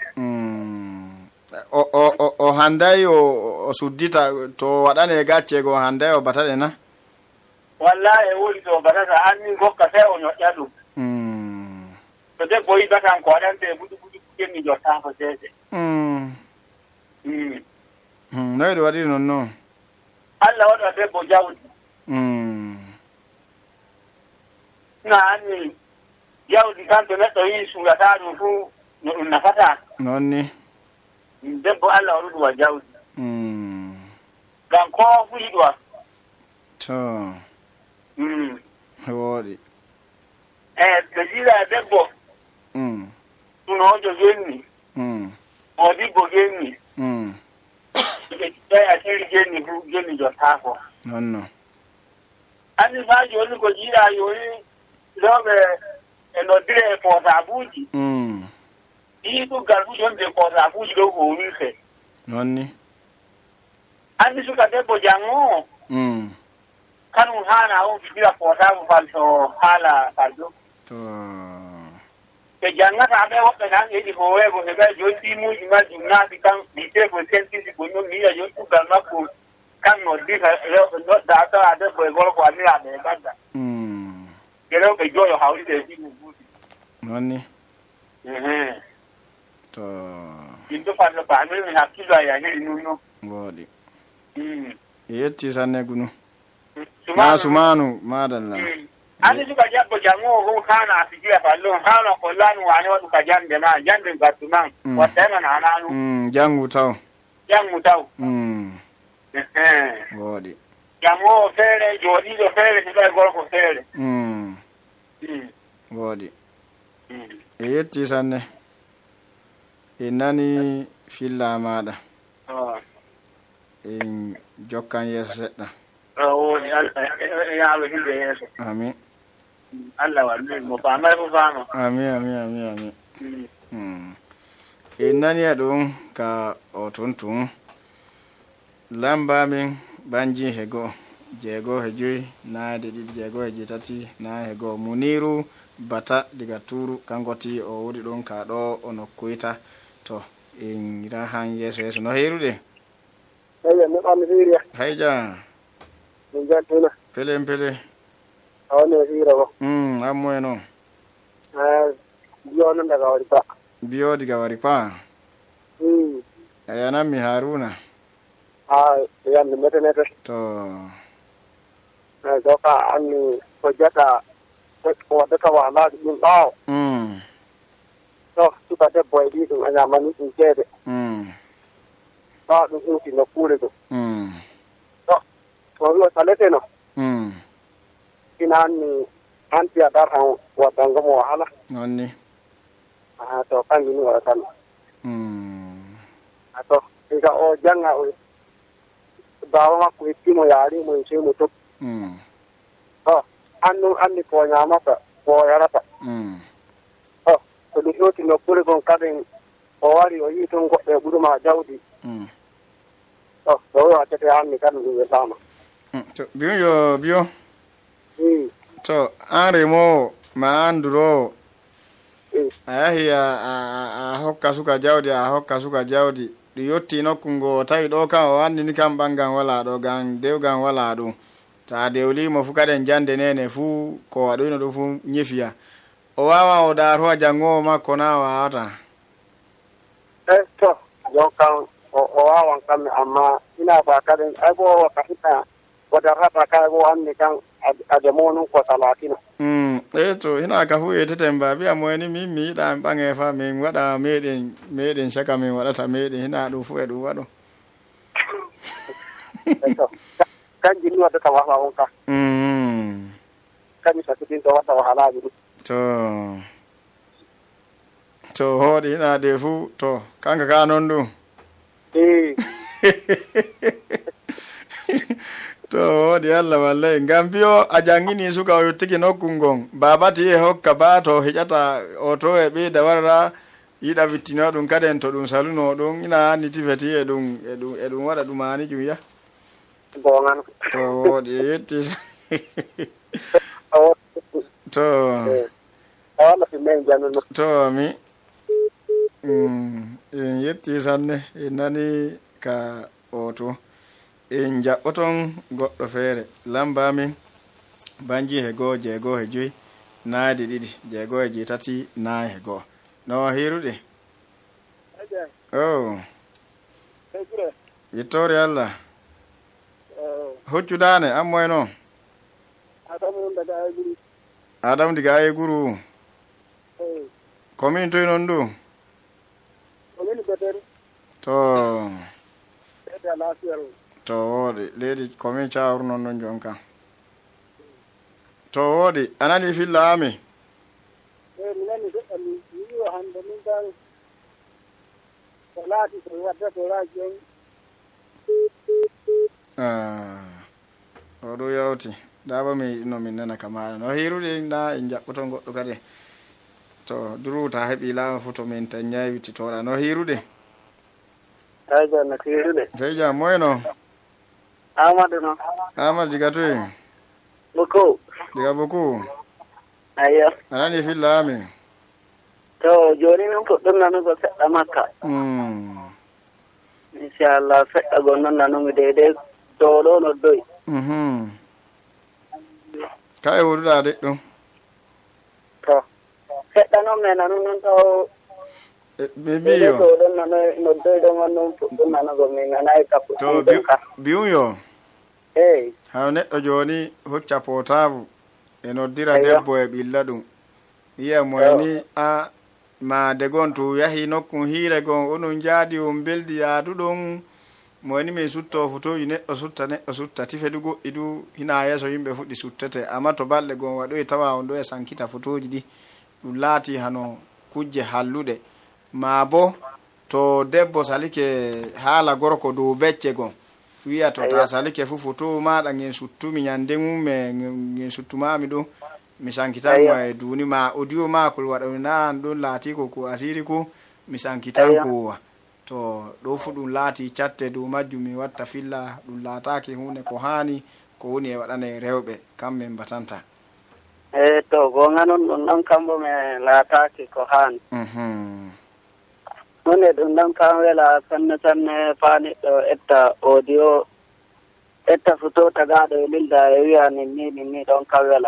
o handay o suddita to waɗane gaccego o handay o bataɗe na wallahi e woni to batata anni gokka sey o ñoƴƴa ɗum to debbo yi gatan ko waɗante buɗu fu genni jottaako seese noyi ɗo waɗiri non noon Allah waɗa debbo jawdi na anni jawdi kan to neɗɗo yi sugata ɗum fu no ɗum nafata noon ni debbo Allah waɗuɗuma jawdi ngam ko fu yiɗwa to woɗi ɓe jiira debbo sunojo genni o dibbo genni ɓe asiri genni fu genni jottako nonno anni fa joni ko jiiɗa yoni rewɓe e noddire e posabuji ɗi ɗuggal fu jonde posabuji ɗo ko wirte nonni anni suka debbo jango kanum hana on fidira posabu fal to haala falɗo to ɓe jangata ɓe woɓɓe nan yiɗi ko weego heɓa joni timuji majjum naaɓi kan ɗitego sentisi ko non mi yiya joni ɗuggal makko kan noddita rewɓe nodda tawa debbo e gorko anniraɓe e gadda e rewɓe jooɗo hawride e ɗiɗum guuti nonni to yimɓe fallo paamimi hakkilo a yahiri nun noon woɗi yetti sanne gunu na sumanu madalla andi suka jabbo jango hu hana afijiya fallo hana ko lanu wani waɗu ka jande ma jande gattu man wattayman hananu jangu taw woɗi jango feere jooɗiɗo feere siɓay gorko feere woɗi e yetti sanne e nani filla maɗa en jokkan yeeso seɗɗa woni Allah yaaɓe hilɓe yeeso amin Allah wallu mo faamay fo faama amin en naniya ɗum ka o tun lamba min banji hego 6 naade ɗiɗi 6 na hego muniru bata diga turu kangoti o wuri ɗon ka ɗo o nokkoyta to en ira han yeeso no heerude hayja pele ammo e noon biyo diga wari pa ayanammi haruna yande mete to doka anni ko jata ko waɗata waalaade ɗum ɓaawo to suka debbo e ɗi ɗum a ñamani ɗum ceede ɓaawa ɗum ɗuuti nokkuure ɗum to o wiwa saleteno ina anni anti adar han wadanga mo wahala nonni to kan ni wala tan to ega o janga o bawa ma ko itimo yari mo se mo to anni ko nyama ta ko yarata ko di yoti no kure gon kaden o wari o yiton godde buduma jawdi do wa tete anni kan ni tama to biyo to anremo ma anduro ayahi a hokka suka jawdi ɗi yotti nokkungo tawi ɗo kam o anndini kam ɓangan wala ɗo gan dewgan wala ɗum ta dewlimo fu kaden jande nene fuu ko waɗoyno ɗo fuu ñefiya o wawa o daarowa janngowo makko na wawata to yo kan o wawan kamɓe amma ina ba kaden ay bo ka hita o darrata kay bo anni kan ade monum ko talatina to hina ka fu yeteten ba biya moyni min mi yiɗa mi ɓange fa min waɗa meɗen caka min waɗata meɗen hina ɗum fu e ɗum waɗo kan jini waɗata wahala on ka kañum sakkitinto waɗta wahalaji ɗum to hooɗi hina de fu to kanka ka noon ɗum to woodi Allah wallahi ngam biyo a jangini suka o yottiki nokkul ngon babati e hokka ba to heƴata o to e ɓeyda warra yiɗa wittino ɗum kaden to ɗum saluno ɗum ina anni tifeti e ɗum waɗa ɗumani jum ya gongan to woodi e yetti to to mi en yetti sanne en nani ka o to en jaɓɓoton goɗɗo feere lamba min banji he goo jeegoo he joyi naadi ɗiɗi jeegoo he jeetati naayi he goo no hiruɗe yettoore Allah hoccudaane an moye noon Adamu diga aye guru komin toy noon ɗum to woodi leydi komin cawru noon ɗon jon kan to woodi a nani filla ami o ɗum yawti daba mi no min nana kamara no hirude na en jaɓɓoton goɗɗo kadi to duruta heɓi lama fu to min tan ñaywiti toɗa no hirude sey jam moyno Amadou no Amadou diga toy Boko diga Boko ayo anani fillami to joni non fuɗɗum nanugo seɗɗa makka inchallah seɗɗa gon noon nanumi deydey dow ɗo noddoy ka e wuruɗa de ɗum to seɗɗa noon me nanu noon to mi mbiyo dow ɗon noddoy ɗon on noon fuɗɗum nanugo min nanayi kappu to biyum yo eyi ha neɗɗo joni hocca portable e noddira debbo e ɓilla ɗum wiya moyni a maade gon to yahi nokkun hiire gon onon jaadi on beldi yaaduɗon moyni min sutto fotoji neɗɗo sutta tifeɗu goɗɗi du hina yeeso yimɓe fuɗɗi suttete amma to balɗe gon waɗoy tawa on ɗo e sankita fotoji ɗi ɗum laati hano kujje halluɗe ma bo to debbo salike haala gorko dow becce gon wiya to ta salike fu foto maɗa ngin suttumi ñande mum ngin suttumami ɗo mi sankitanmo e duni ma audio makol waɗa na ɗon laati ko asiri ko mi sankitan kowa to ɗo fu ɗum laati catte dow majjum mi watta filla ɗum laataki hunde ko hani ko woni e waɗane rewɓe kamɓe batanta to gonga noon ɗum ɗon kambo me laataki ko hani none ɗum ɗon kam wela sanne sanne faaniɗɗo etta audio etta foto tagaɗo e lilda e wiya ni ɗon kam wela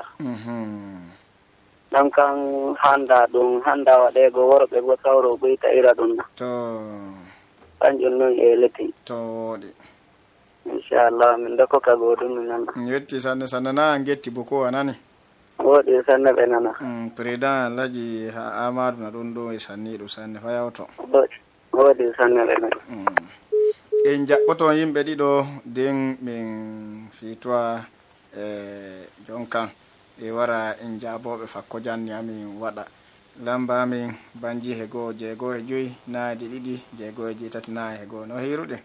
ɗon kam handa waɗego worɓe go sawro ɓuyta ira ɗum na to kanjum noon e leti to woɗi inchallah min dokkoka goɗum mi nana yetti sanne sanne na an getti Boko a nani woɗi sanne ɓe nana président Alhaji Amadou na ɗon ɗo e sanniɗo sanne fa yawto woɗi sanne ɓe nana en jaɓɓoton yimɓe ɗiɗo den min fitwa e jon kan e wara en jaaboɓe fakko janni amin waɗa lamba amin banji he goo 95 naadi 2 93 na he goo no hiruɗe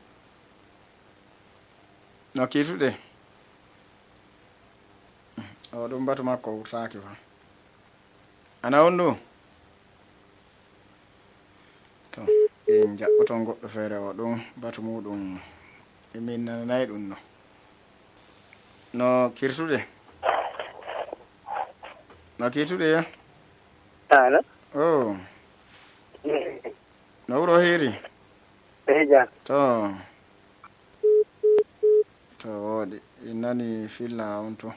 no kiituɗe o ɗum batu makko wurtaki fa ana on ɗo to en jaɓɓoton goɗɗo feere o ɗum batu muɗum emin nananayi ɗum no kirtuɗe no kiituɗe ya ala o no wuro hiri eja to woɗi en nani filla on to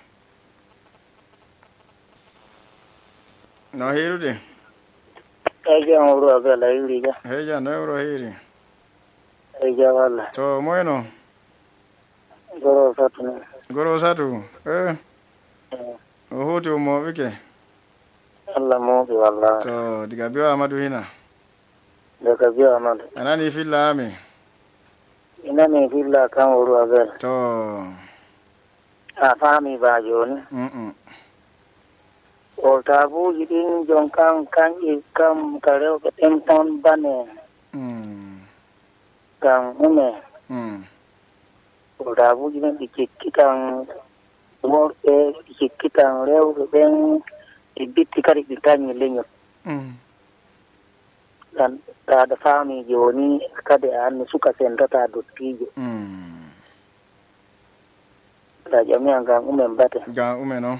no hirude eja wuro bela yuriga heja no wuro hiri eja wala to moyno goro satu o hoti o moɓe ke Allah moɓe walla to diga biyo amadou hina daga biyo amadou anani filla ami inani filla kan wuro abel to a fami ba joni o tabuji ɗin jon kan kam ka rewɓe ɗen tan bane kan ume o tabuji ɗin ɗi cikkitan worɓe ɗi cikkitan rewɓe ɓen ɗi bitti kadi ɗi tañi leñol dan taɗa fami joni kadi a anni suka sentata dottijo ta jami'a gan umen bate gan ume no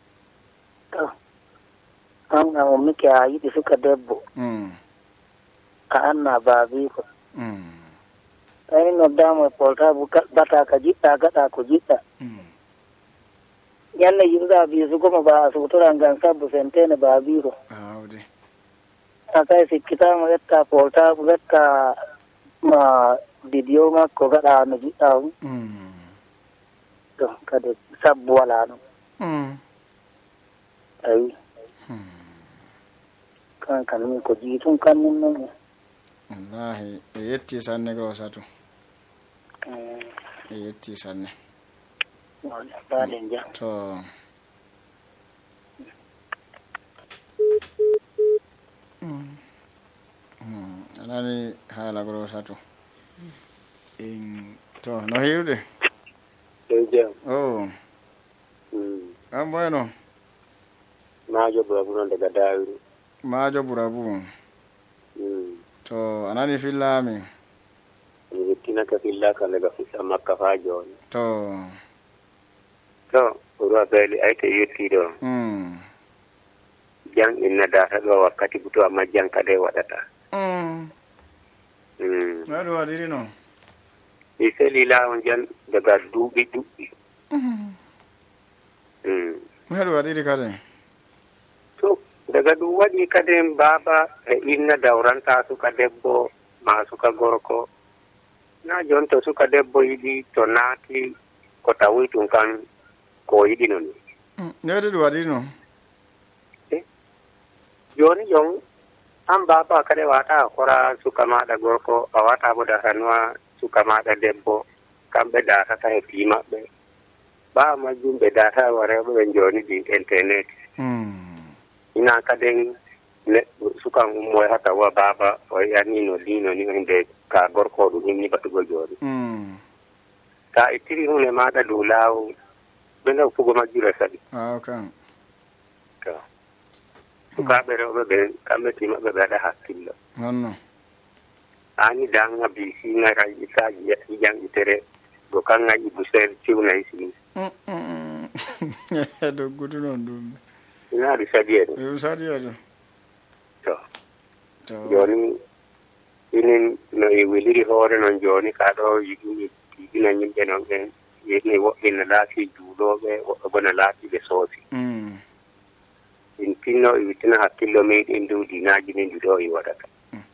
an a ummike a yiɗi suka debbo a anna baabiko tawi noddamo e poltabu bata ka jiɗɗa gaɗa ko jiɗɗa ñande yiɗuɗa bisugomo ba a sutora ngam sabbu sentene baabiko a tawi sikkitama wetta poltabu wetta ma didio makko gaɗa no jiɗɗa to kadi sabbu wala ɗum ayi kan min ko jiitum kan min noon wallahi e yetti sanne gro satu e yetti sanne baɗen jam to anani haala gro satu to no hirude jam an boyno maajo burabu noon daga Dawiru maajo burabu to anani fillami mi wettinaka filla kan daga fissa makka fa joni to uru abeli ayte yettiɗo jang inna data ɗo wakkati buto amma jang kade waɗata waɗo waɗiri noon mi seli lawon jan daga duuɓi ɗuɗɗi waɗo waɗiri kade to daga ɗum waɗi kadi baaba e inna dawranta suka debbo ma suka gorko na jon to suka debbo yiɗi to naati ko tawi ɗum kan ko yiɗi non nede ɗum waɗiri noon joni jon an baaba kadi wata kora suka maɗa gorko a wata bo datanwa suka maɗa debbo kamɓe datata e fii maɓɓe ɓawa majjum ɓe data wareɓe ɓe joni ɗi internet ina kaden neɗɗo sukan ummoy hata wa baaba o yanino lino ni inde ka gorko ɗum inni batugo joni ta ittiri hunde maɗa dow laaw ɓe ndaw fugo majjura saɗi kan sukaɓe rewɓe ɓe kamɓe timaɓe ɓe waɗa hakkillo nonno ani danga bisi ngaraji saji yatti jangitere go kangaji busel ciwnay sini doggudu noon ɗum inaɗi saɗiyeɗo ɗum saɗiyeɗo to joni inin no e weliri hoore noon joni ka ɗo yiɗina yimɓe noon ɓen yini woɓɓe no laati juuloɓe woɓɓe bo no laati ɓe soosi in tinno e wittina hakkillo meɗen dow dinaji ɗin ɗi ɗo e waɗata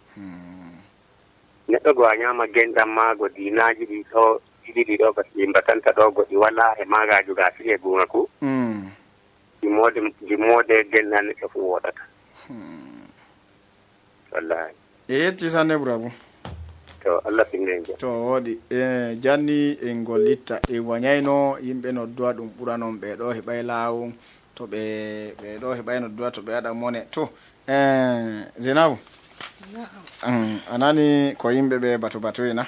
neɗɗo go a ñama genɗam maago dinaji ɗi ɗo ɗiɗi ɗo ɗi mbatanta ɗo goɗɗi walla e magajo ga fiye gumaku dimmode genɗan neɗɗo fu woɗata wallahi e yetti sanne burabu to Allah finde jam to woɗi janni en gollitta e wañayno yimɓe nodduwa ɗum ɓuranon ɓe ɗo heɓay lawol to ɓe ɗo heɓayno duwa to ɓe waɗa mone to Zainabu anani ko yimɓe ɓe batu-batuina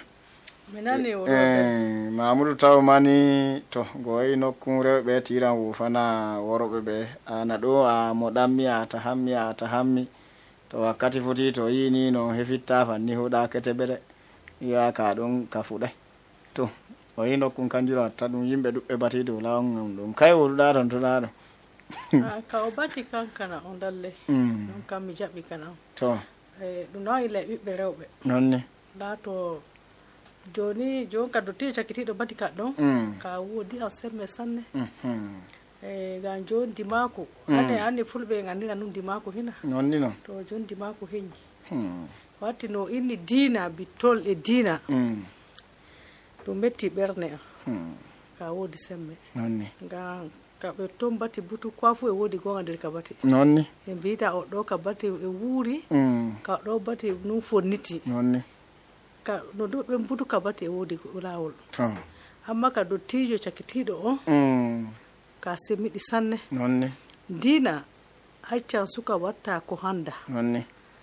Mamadou taw mani to goyi nokku rewɓe tiran wufana worɓe ɓe ana ɗo a moɗammi a tahammi to wakkati foti to yini no hefitta fanni huɗa keteɓere ya ka ɗon ka fuɗay to o yi nokku kanjum watta ɗum yimɓe ɗuɓɓe bati dow lawol ngam ɗum kay woɗuɗa ton toɗa ɗo ka o bati kankana on dalle ɗum kam mi jaɓi kana on to ɗum nawi le ɓiɓɓe rewɓe nonni nda to joni ka dottijo cakkitiɗo bati ka ɗon ka woodi a sembe sanne gam joni dimako hande fulɓe en andina ɗum dimako hina nonni noon to joni dimako heñi watti no inni diina bittol e diina ɗum metti ɓerne am ka woodi sembe nonni gam kaɓe toon bati butu quoi fu e woodi gonga nder ka bati nonni ɓe mbiyata o ɗo ka bati e wuuri ka ɗo bati num fonniti nonni ka no ɗo ɓe butu ka bati e woodi lawol amma ka dottijo cakkitiɗo on ka semmiɗi sanne nonni diina accan suka watta ko handa nonni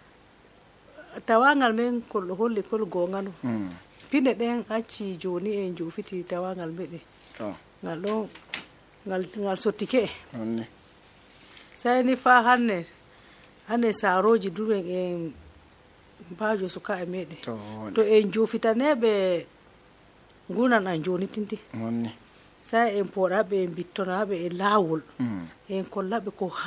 tawangal men kol holli kol gonga no pinde ɗen acci joni en jufiti tawangal meɗen ngal ɗon ngal sottike nonni sayni fa hanne saroji duren en bajo suka e meɗen to en jufitaneɓe ngunan an joni tinti nonni sai en poɗaɓe en bittonaɓe e lawol en kollaɓe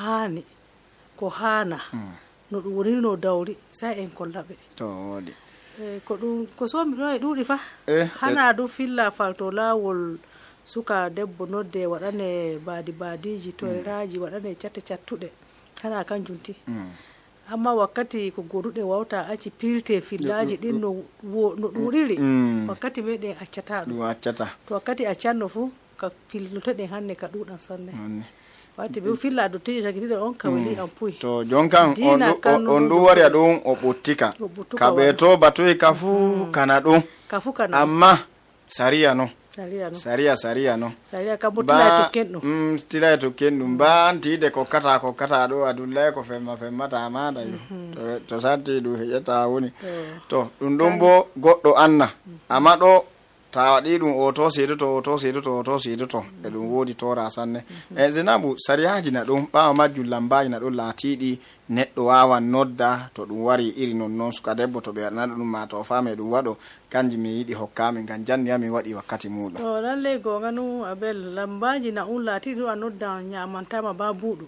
ko hana no ɗum woni no dawri sai en kollaɓe to waɗi ko ɗum ko somi ɗo e ɗuuɗi fa hana ɗum filla falto lawol suka debbo nodde waɗane badiji toyraji waɗane cattuɗe hana kanjum ti amma wakkati ko goduɗe wawta acci pilte fillaji ɗin no ɗuɗiri wakkati meɗen accata ɗum to wakkati accanno fu ka pilloteɗen hanne ka ɗuɗan sanne wati ɓe filla dottijo cakkitiɗo on ka weli an puy to jon kan on ɗum wari a ɗum o ɓottika kaɓe to batoyi ka fu kana ɗum amma sariya no sariya no ka botila to kenɗum stila to kenɗum bantide kokkata ɗo adullay ko femmata maɗa yo to satti ɗum heƴata woni to ɗum ɗon bo goɗɗo anna amma ɗo ta waɗi ɗum oto sidoto e ɗum woodi tora sanne Zainabu sariyaji na ɗum ɓawa majjum lambaji na ɗum laatiɗi neɗɗo wawan nodda to ɗum wari iri nonnoon suka debbo to ɓe waɗanaɗo ɗum ma to fami ɗum waɗo kanji mi yiɗi hokkami ngam janniya waɗi wakkati muɗum to lalle gonga nu abel lambaji na ɗum laatiɗi ɗum a nodda ñamantama ba buuɗu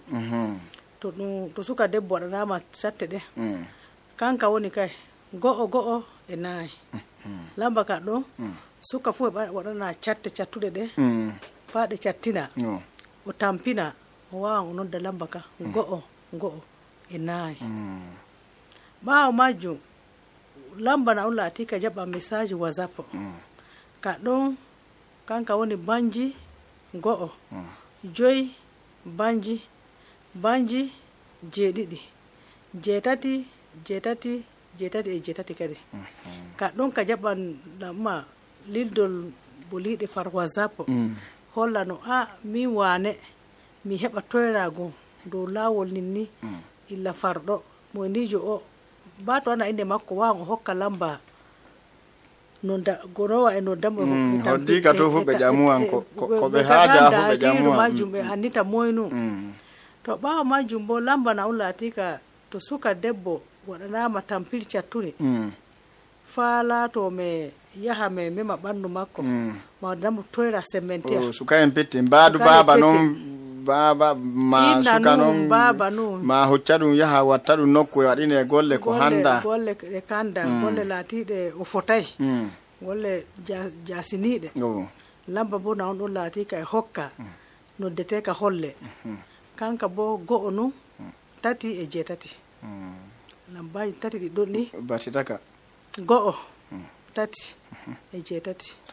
to suka debbo waɗanama satte ɗe kanka woni kay go'o e naayi lamba ka ɗo suka fu e waɗana cattuɗe ɗe faaɗe cattina o tampina o wawan o nodda lamba ka go'o e naayi ɓawo majjum lamba na on laati ka jaɓa message whatsapp ka ɗon kanka woni banji go'o joyi banji jeeɗiɗi jeetati kadi ka ɗon ka jaɓan ɗamma lildol boliɗe far whatsapp holla no min wane mi heɓa toyrago dow lawol ninni illa farɗo moynijo o ba to ana inde makko wawan o hokka lamba gonowa e noddamo hoddika to fu ɓe ƴamuwan ko ɓe haja fu ɓe ƴamuwan majum ɓe andita moynu to ɓawa majum bo lamba na on laatika to suka debbo waɗanama tampil catture fa laato me yaha me mema ɓandu makko ma waɗanamo toyra semmenteya suka en petti mbaadu baba noon baba ma suka noon baba noon ma hocca ɗum yaha watta ɗum nokku e waɗine golle ko handa golle ɗe kanda golle laatiɗe o fotay golle jasiniɗe lamba bo na on ɗon laatika e hokka noddete ka holle kanka bo go'o nu 3 e 7 lambaji 3 ɗi ɗon ni batitaka go'o 3 e 7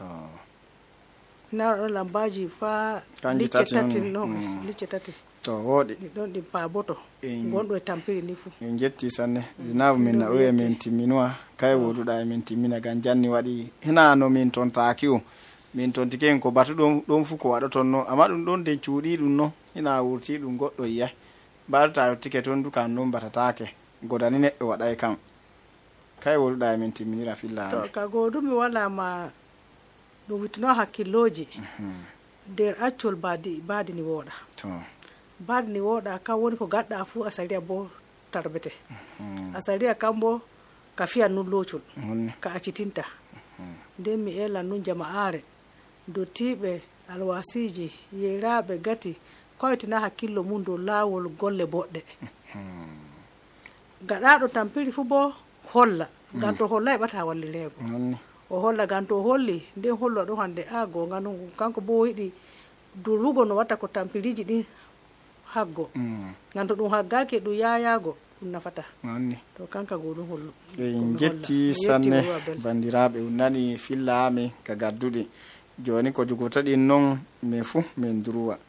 na ɗon lambaji fa licce tati to woɗi ɗon ɗi paaboto gonɗo e tampiri ni fu en jetti sanne Zainabu min na oye min timminua kay woduɗa e min timmina gam janni waɗi hina no min toon taaki min tontike en ko batu ɗon fu ko waɗoton no amma ɗum ɗon de cuuɗi ɗum no ina wurti ɗum goɗɗo yiyay mbaɗata yottike toon du kan ɗum batatake godani neɗɗo waɗay kan kay woluɗa e min timminira filla to ka godumi walama ɗum wittino hakkilloji nder accol baadi ni wooɗa to baadi ni wooɗa kam woni ko gaɗɗa fuu a sariya bo tarbete a sariya kam bo ka fiyan nun loocol ka accitinta nden mi elan nun jama'are dottiɓe alwasiji yeyraɓe gati koytina hakkillo mum dow laawol golle boɗɗe gaɗaɗo tampiri fuu bo holla ngam to holla heɓata wallireego o holla ngam to holli nden hollo ɗo hande a gonga non kanko bo yiɗi durugo no watta ko tampiriji ɗin haggo ngam to ɗum haggaki ɗum yayago ɗum nafata to kanka go ɗum hollo en jetti sanne bandiraɓe nani fillami ka gadduɗe joni ko jogotaɗin noon min fuu min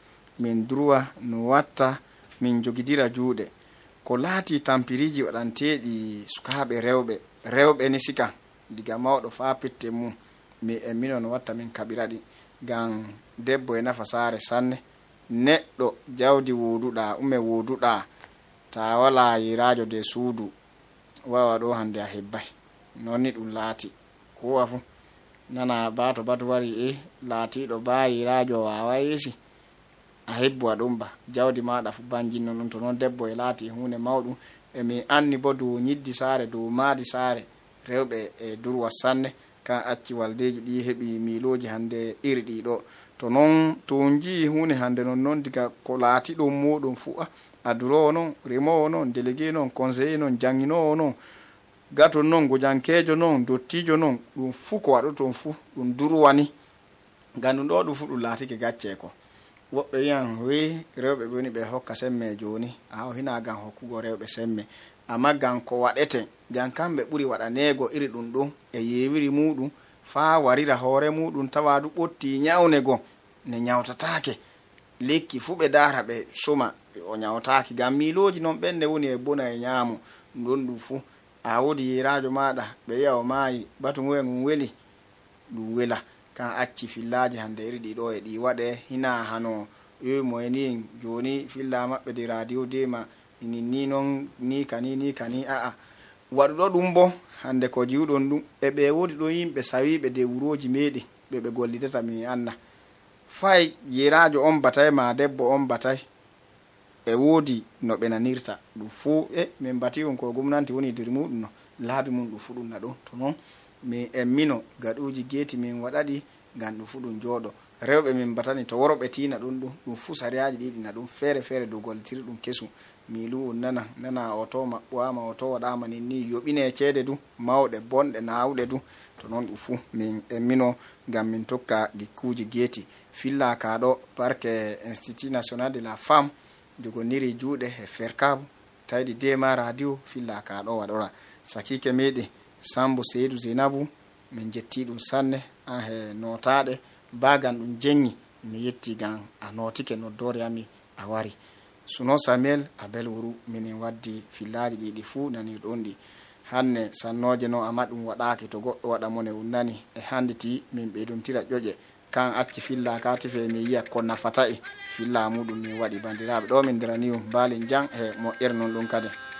duruwa no watta min jogidira juuɗe ko laati tampiriji waɗanteɗi sukaɓe rewɓe ni sika diga mawɗo fa pitte mum mi emmino no watta min kaɓiraɗi ngam debbo e nafa saare sanne neɗɗo jawdi woduɗa ume woduɗa ta wala yirajo de suudu wawa ɗo hande a hebbay nonni ɗum laati kowa fu nana bato batu wari laatiɗo ba yirajo wawa yeesi a hebbu a ɗum ba jawdi maɗa fu banjinno ɗum to noon debbo e laati hunde mawɗum emi anni bo dow ñiddi saare dow maadi saare rewɓe e durwa sanne kan acci waldeji ɗi heɓi miiloji hande iri ɗiɗo to noon to jii hunde hande noon diga ko laati ɗum muɗum fu a durowo noon remowo noon délégué noon conseiller noon janginowo noon gaton noon gojankejo noon dottijo noon ɗum fu ko waɗoton fu ɗum durwani ngam ɗum ɗo ɗum fu ɗum laatike gacce ko woɓɓe wiyan we rewɓe woni ɓe hokka semme joni a hina gam hokkugo rewɓe semme amma gam ko waɗete gam kamɓe ɓuri waɗanego iri ɗum ɗon e yewiri muɗum fa warira hoore muɗum tawa du ɓotti ñawne go ne ñawtatake lekki fu ɓe dara ɓe suma o ñawtaki gam miiloji noon ɓenne woni e bona e ñaamo ɗum ɗum fu a wodi yirajo maɗa ɓe yiya o maayi batu mumen mum weli ɗum wela kan acci fillaji hande iri ɗiɗo e ɗi waɗe hina hano moyeni joni filla maɓɓe de radio dema ni noon ni kani aa waɗuɗo ɗum bo hande ko jiwɗon ɗum e ɓe wodi ɗo yimɓe sawiɓe de wuroji meɗi ɓe gollitata mi anna fay yirajo on batay ma debbo on batay e wodi no ɓe nanirta ɗum fu min bati on ko gomnanti woni nder muɗum no laabi mum ɗum fu ɗum na ɗon to noon min emmino gaɗuji geeti min waɗaɗi ngam ɗum fu ɗum jooɗo rewɓe min batani to worɓe tina ɗum fu sariyaji ɗiɗi na ɗum feere dow gollitiri ɗum kesu miilu nana oto maɓɓoama oto waɗama ni yoɓine ceede du mawɗe bonɗe nawɗe du to noon ɗum fu min emmino ngam min tokka gikkuji geeti filla ka ɗo barke institut national de la femme jogondiri juuɗe e ferkabu tawdi dema radio filla ka ɗo waɗora sakike meɗe sambo seydou zeynabou min jetti ɗum sanne an he notaɗe bagan ɗum jengi mi yetti gam a notike noddore ami a wari suno samuel abel wuru minin waddi fillaji ɗiɗi fuu nani ɗon ɗi hanne sannoje no ama ɗum waɗaki to goɗɗo waɗa mone unnani e handiti min ɓeydumtira ƴoƴe kan acci filla katife mi yiya ko nafata e filla muɗum min waɗi bandiraɓe ɗo min nderani baali jang e moƴƴere non ɗum kadi